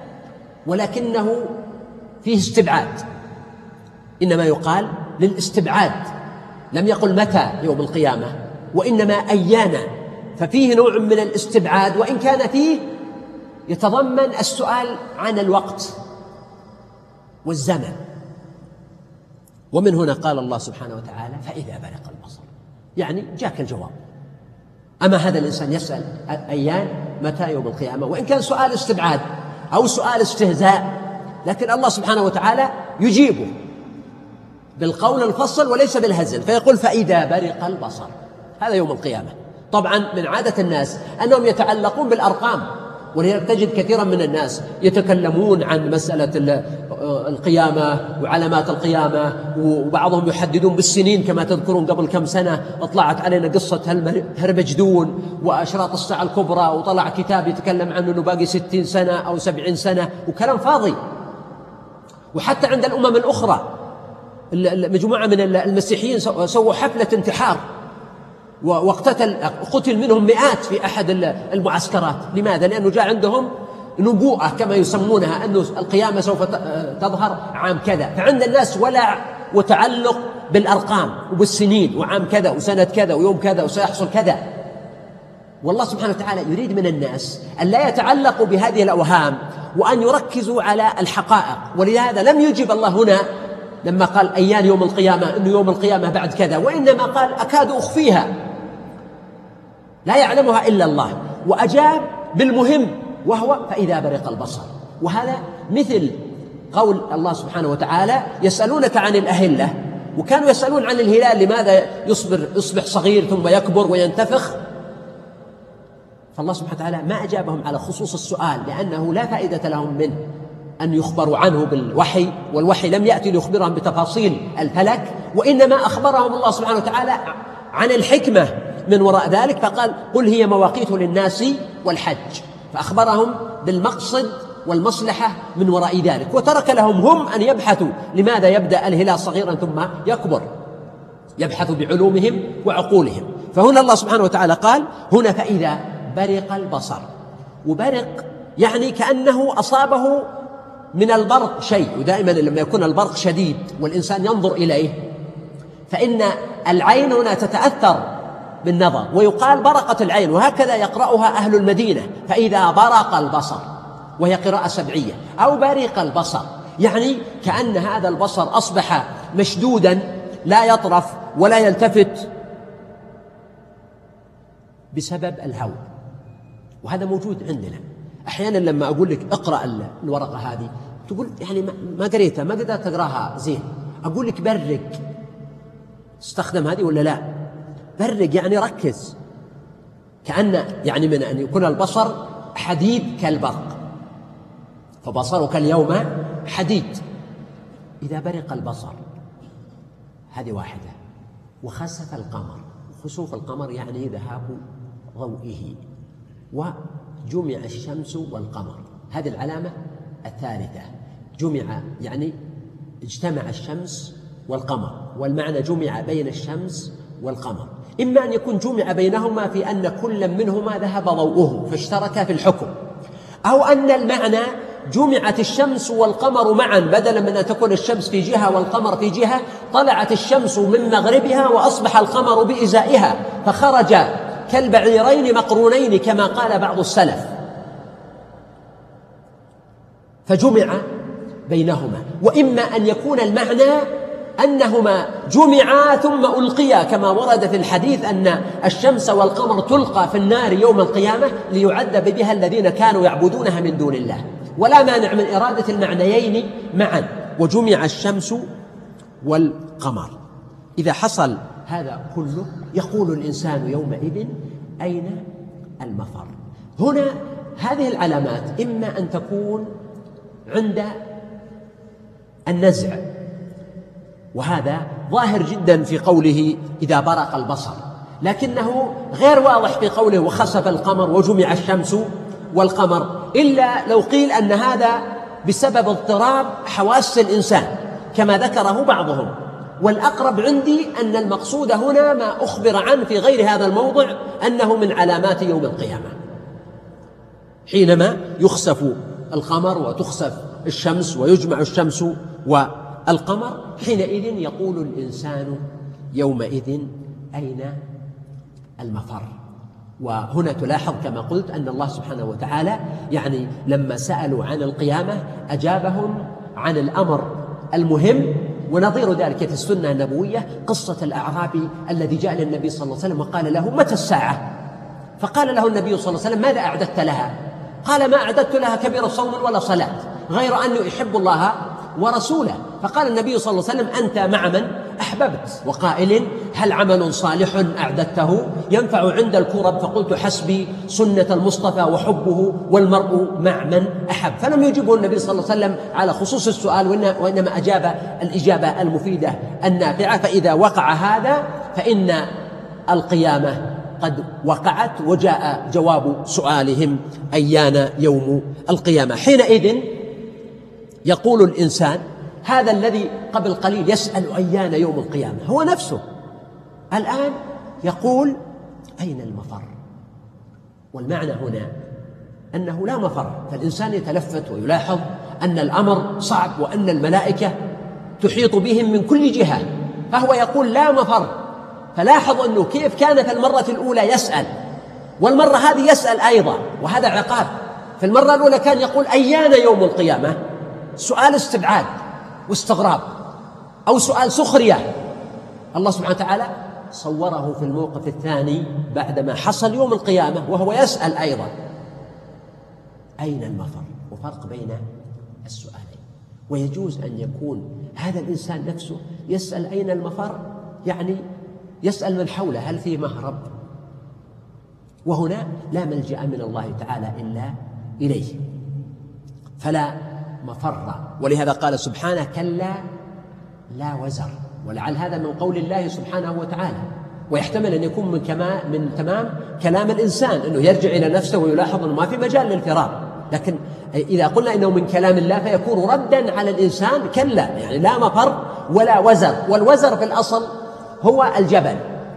Speaker 1: ولكنه فيه استبعاد، إنما يقال للاستبعاد، لم يقل متى يوم القيامة وإنما أيان، ففيه نوع من الاستبعاد، وإن كان فيه يتضمن السؤال عن الوقت والزمن. ومن هنا قال الله سبحانه وتعالى فإذا برق البصر، يعني جاك الجواب. أما هذا الإنسان يسأل أيان متى يوم القيامة، وإن كان سؤال استبعاد أو سؤال استهزاء، لكن الله سبحانه وتعالى يجيبه بالقول الفصل وليس بالهزل، فيقول فإذا برق البصر، هذا يوم القيامة. طبعا من عادة الناس أنهم يتعلقون بالأرقام، ولذلك تجد كثيرا من الناس يتكلمون عن مسألة القيامة وعلامات القيامة، وبعضهم يحددون بالسنين، كما تذكرون قبل كم سنة طلعت علينا قصة هرمجدون وأشراط الساعة الكبرى، وطلع كتاب يتكلم عنه أنه باقي ستين سنة أو سبعين سنة، وكلام فاضي. وحتى عند الأمم الأخرى مجموعة من المسيحيين سووا حفلة انتحار واقتتل قتل منهم مئات في أحد المعسكرات. لماذا؟ لأنه جاء عندهم نبوءة كما يسمونها، أن القيامة سوف تظهر عام كذا، فعند الناس ولع وتعلق بالأرقام وبالسنين، وعام كذا وسنة كذا ويوم كذا وسيحصل كذا. والله سبحانه وتعالى يريد من الناس أن لا يتعلقوا بهذه الأوهام، وأن يركزوا على الحقائق. ولهذا لم يجب الله هنا لما قال أيان يوم القيامة أنه يوم القيامة بعد كذا، وإنما قال أكاد أخفيها، لا يعلمها إلا الله، وأجاب بالمهم وهو فإذا برق البصر. وهذا مثل قول الله سبحانه وتعالى يسألونك عن الأهلة، وكانوا يسألون عن الهلال لماذا يصبر يصبح صغير ثم يكبر وينتفخ، فالله سبحانه وتعالى ما أجابهم على خصوص السؤال، لأنه لا فائدة لهم منه أن يخبروا عنه بالوحي، والوحي لم يأتي ليخبرهم بتفاصيل الفلك، وإنما أخبرهم الله سبحانه وتعالى عن الحكمة من وراء ذلك، فقال قل هي مواقيت للناس والحج، فأخبرهم بالمقصد والمصلحة من وراء ذلك، وترك لهم هم أن يبحثوا لماذا يبدأ الهلال صغيرا ثم يكبر، يبحثوا بعلومهم وعقولهم. فهنا الله سبحانه وتعالى قال هنا فإذا برق البصر، وبرق يعني كأنه أصابه من البرق شيء، ودائما لما يكون البرق شديد والإنسان ينظر إليه فإن العين هنا تتأثر بالنظر، ويقال برقت العين، وهكذا يقرأها أهل المدينة، فإذا برق البصر، وهي قراءة سبعية، أو برق البصر، يعني كأن هذا البصر أصبح مشدودا لا يطرف ولا يلتفت بسبب الهوى. وهذا موجود عندنا أحيانا، لما أقول لك اقرأ الورقة هذه تقول يعني ما قريتها، ما قدرت أقرأها زين، أقول لك برق، استخدم هذه ولا لا؟ برق يعني ركز، كأن يعني من أن يكون البصر حديد كالبرق، فبصرك اليوم حديد. إذا برق البصر هذه واحدة. وخسف القمر، خسوف القمر يعني ذهاب ضوئه، وجمع الشمس والقمر، هذه العلامة الثالثة. جمع يعني اجتمع الشمس والقمر، والمعنى جمع بين الشمس والقمر، إما أن يكون جمع بينهما في أن كل منهما ذهب ضوءه فاشترك في الحكم، أو أن المعنى جمعت الشمس والقمر معا، بدلا من أن تكون الشمس في جهة والقمر في جهة، طلعت الشمس من مغربها وأصبح القمر بإزائها، فخرج كالبعيرين مقرونين كما قال بعض السلف، فجمع بينهما. وإما أن يكون المعنى أنهما جمعا ثم ألقيا، كما ورد في الحديث أن الشمس والقمر تلقى في النار يوم القيامة ليعذب بها الذين كانوا يعبدونها من دون الله. ولا مانع من إرادة المعنيين معا، وجمع الشمس والقمر. إذا حصل هذا كله يقول الإنسان يومئذ أين المفر. هنا هذه العلامات إما أن تكون عند النزع، وهذا ظاهر جدا في قوله إذا برق البصر، لكنه غير واضح في قوله وخسف القمر وجمع الشمس والقمر، إلا لو قيل أن هذا بسبب اضطراب حواس الإنسان كما ذكره بعضهم. والأقرب عندي أن المقصود هنا ما أخبر عنه في غير هذا الموضع أنه من علامات يوم القيامة، حينما يخسف القمر وتخسف الشمس ويجمع الشمس والقمر، حينئذ يقول الإنسان يومئذ أين المفر. وهنا تلاحظ كما قلت أن الله سبحانه وتعالى يعني لما سألوا عن القيامة أجابهم عن الأمر المهم. ونظير ذلك في السنة النبوية قصة الأعرابي الذي جاء للنبي صلى الله عليه وسلم وقال له متى الساعة؟ فقال له النبي صلى الله عليه وسلم ماذا أعددت لها؟ قال ما أعددت لها كبير صوم ولا صلاة، غير أنه يحب الله ورسوله. فقال النبي صلى الله عليه وسلم أنت مع من أحببت، وقائل هل عمل صالح أعددته ينفع عند الكرب؟ فقلت حسبي سنة المصطفى وحبه والمرء مع من أحب. فلم يجبه النبي صلى الله عليه وسلم على خصوص السؤال، وإنما أجاب الإجابة المفيدة النافعة. فإذا وقع هذا فإن القيامة قد وقعت، وجاء جواب سؤالهم أيان يوم القيامة. حينئذ يقول الإنسان هذا الذي قبل قليل يسأل أيان يوم القيامة هو نفسه الآن يقول أين المفر؟ والمعنى هنا أنه لا مفر، فالإنسان يتلفت ويلاحظ أن الأمر صعب وأن الملائكة تحيط بهم من كل جهة، فهو يقول لا مفر. فلاحظ أنه كيف كان في المرة الأولى يسأل، والمرة هذه يسأل أيضا، وهذا عقاب. في المرة الأولى كان يقول أيان يوم القيامة، سؤال استبعاد واستغراب أو سؤال سخرية. الله سبحانه وتعالى صوره في الموقف الثاني بعدما حصل يوم القيامة وهو يسأل أيضا أين المفر، وفرق بين السؤالين. ويجوز أن يكون هذا الإنسان نفسه يسأل أين المفر، يعني يسأل من حوله هل فيه مهرب، وهنا لا ملجأ من الله تعالى إلا إليه، فلا مفر. ولهذا قال سبحانه كلا لا وزر، ولعل هذا من قول الله سبحانه وتعالى، ويحتمل أن يكون من, كما من تمام كلام الإنسان أنه يرجع إلى نفسه ويلاحظ أنه ما في مجال للفرار. لكن إذا قلنا إنه من كلام الله فيكون ردا على الإنسان، كلا يعني لا مفر ولا وزر. والوزر في الأصل هو الجبل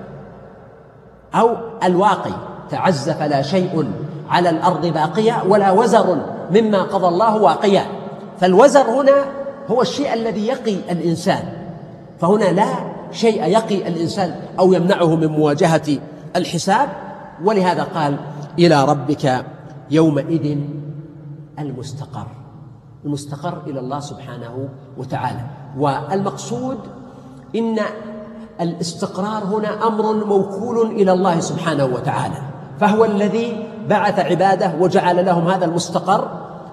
Speaker 1: أو الواقي، تعزف لا شيء على الأرض باقيا ولا وزر مما قضى الله واقيا. فالوزر هنا هو الشيء الذي يقي الإنسان، فهنا لا شيء يقي الإنسان أو يمنعه من مواجهة الحساب. ولهذا قال إلى ربك يومئذ المستقر، المستقر إلى الله سبحانه وتعالى. والمقصود إن الاستقرار هنا أمر موكول إلى الله سبحانه وتعالى، فهو الذي بعث عباده وجعل لهم هذا المستقر،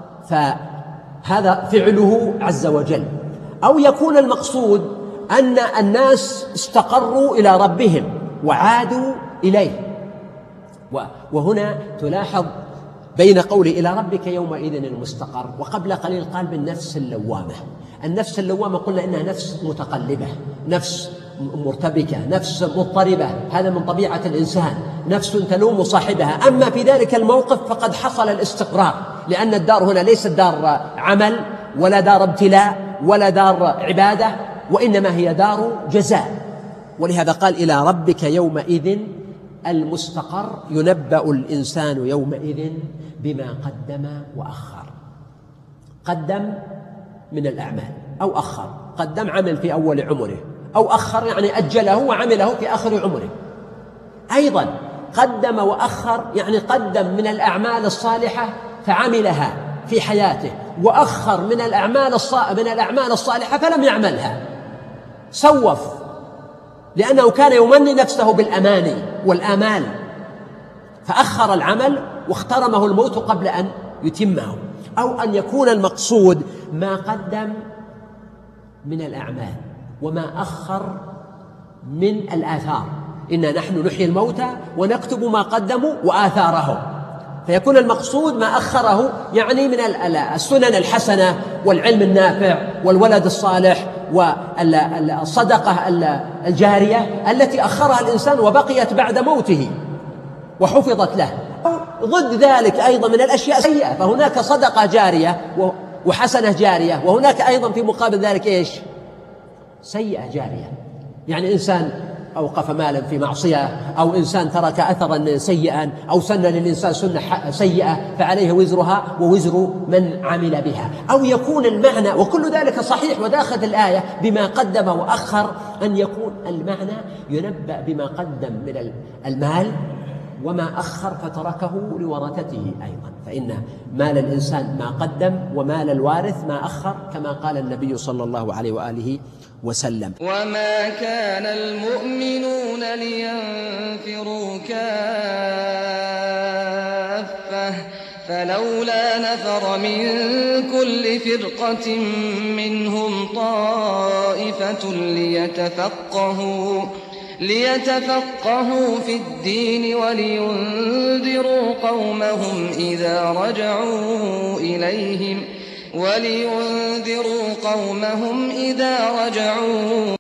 Speaker 1: فهذا فعله عز وجل. أو يكون المقصود أن الناس استقروا إلى ربهم وعادوا إليه. وهنا تلاحظ بين قوله إلى ربك يومئذ المستقر، وقبل قليل قال بالنفس اللوامة. النفس اللوامة قلنا إنها نفس متقلبة، نفس مرتبكة، نفس مضطربة، هذا من طبيعة الإنسان، نفس تلوم صاحبها. أما في ذلك الموقف فقد حصل الاستقرار، لأن الدار هنا ليست دار عمل ولا دار ابتلاء ولا دار عبادة، وإنما هي دار جزاء. ولهذا قال إلى ربك يومئذ المستقر، ينبأ الإنسان يومئذ بما قدم وأخر. قدم من الأعمال أو أخر، قدم عمل في أول عمره، أو أخر يعني أجله وعمله في آخر عمره. أيضا قدم وأخر يعني قدم من الأعمال الصالحة فعملها في حياته، وأخر من الأعمال من الأعمال الصالحة فلم يعملها، سوف، لأنه كان يمني نفسه بالأماني والآمال، فأخر العمل واخترمه الموت قبل أن يتمه. أو أن يكون المقصود ما قدم من الأعمال وما أخر من الآثار. إنا نحن نحيي الموتى ونكتب ما قدموا وآثارهم، فيكون المقصود ما أخره يعني من السنن الحسنة والعلم النافع والولد الصالح والصدقة الجارية التي أخرها الإنسان وبقيت بعد موته وحفظت له. ضد ذلك أيضا من الأشياء السيئة، فهناك صدقة جارية وحسنة جارية، وهناك أيضا في مقابل ذلك إيش؟ سيئة جارية، يعني إنسان أوقف مالا في معصية، أو إنسان ترك أثرا سيئا، أو سن للإنسان سنة سيئة فعليه وزرها ووزر من عمل بها. أو يكون المعنى، وكل ذلك صحيح وداخل الآية بما قدم وأخر، أن يكون المعنى ينبأ بما قدم من المال وما أخر فتركه لورثته أيضا، فإن مال الإنسان ما قدم ومال الوارث ما أخر، كما قال النبي صلى الله عليه وآله وسلم:
Speaker 2: وما كان المؤمنون لينفروا كافة فلولا نفر من كل فرقة منهم طائفة ليتفقهوا ليتفقهوا في الدين ولينذروا قومهم إذا رجعوا إليهم ولينذروا قومهم إذا رجعوا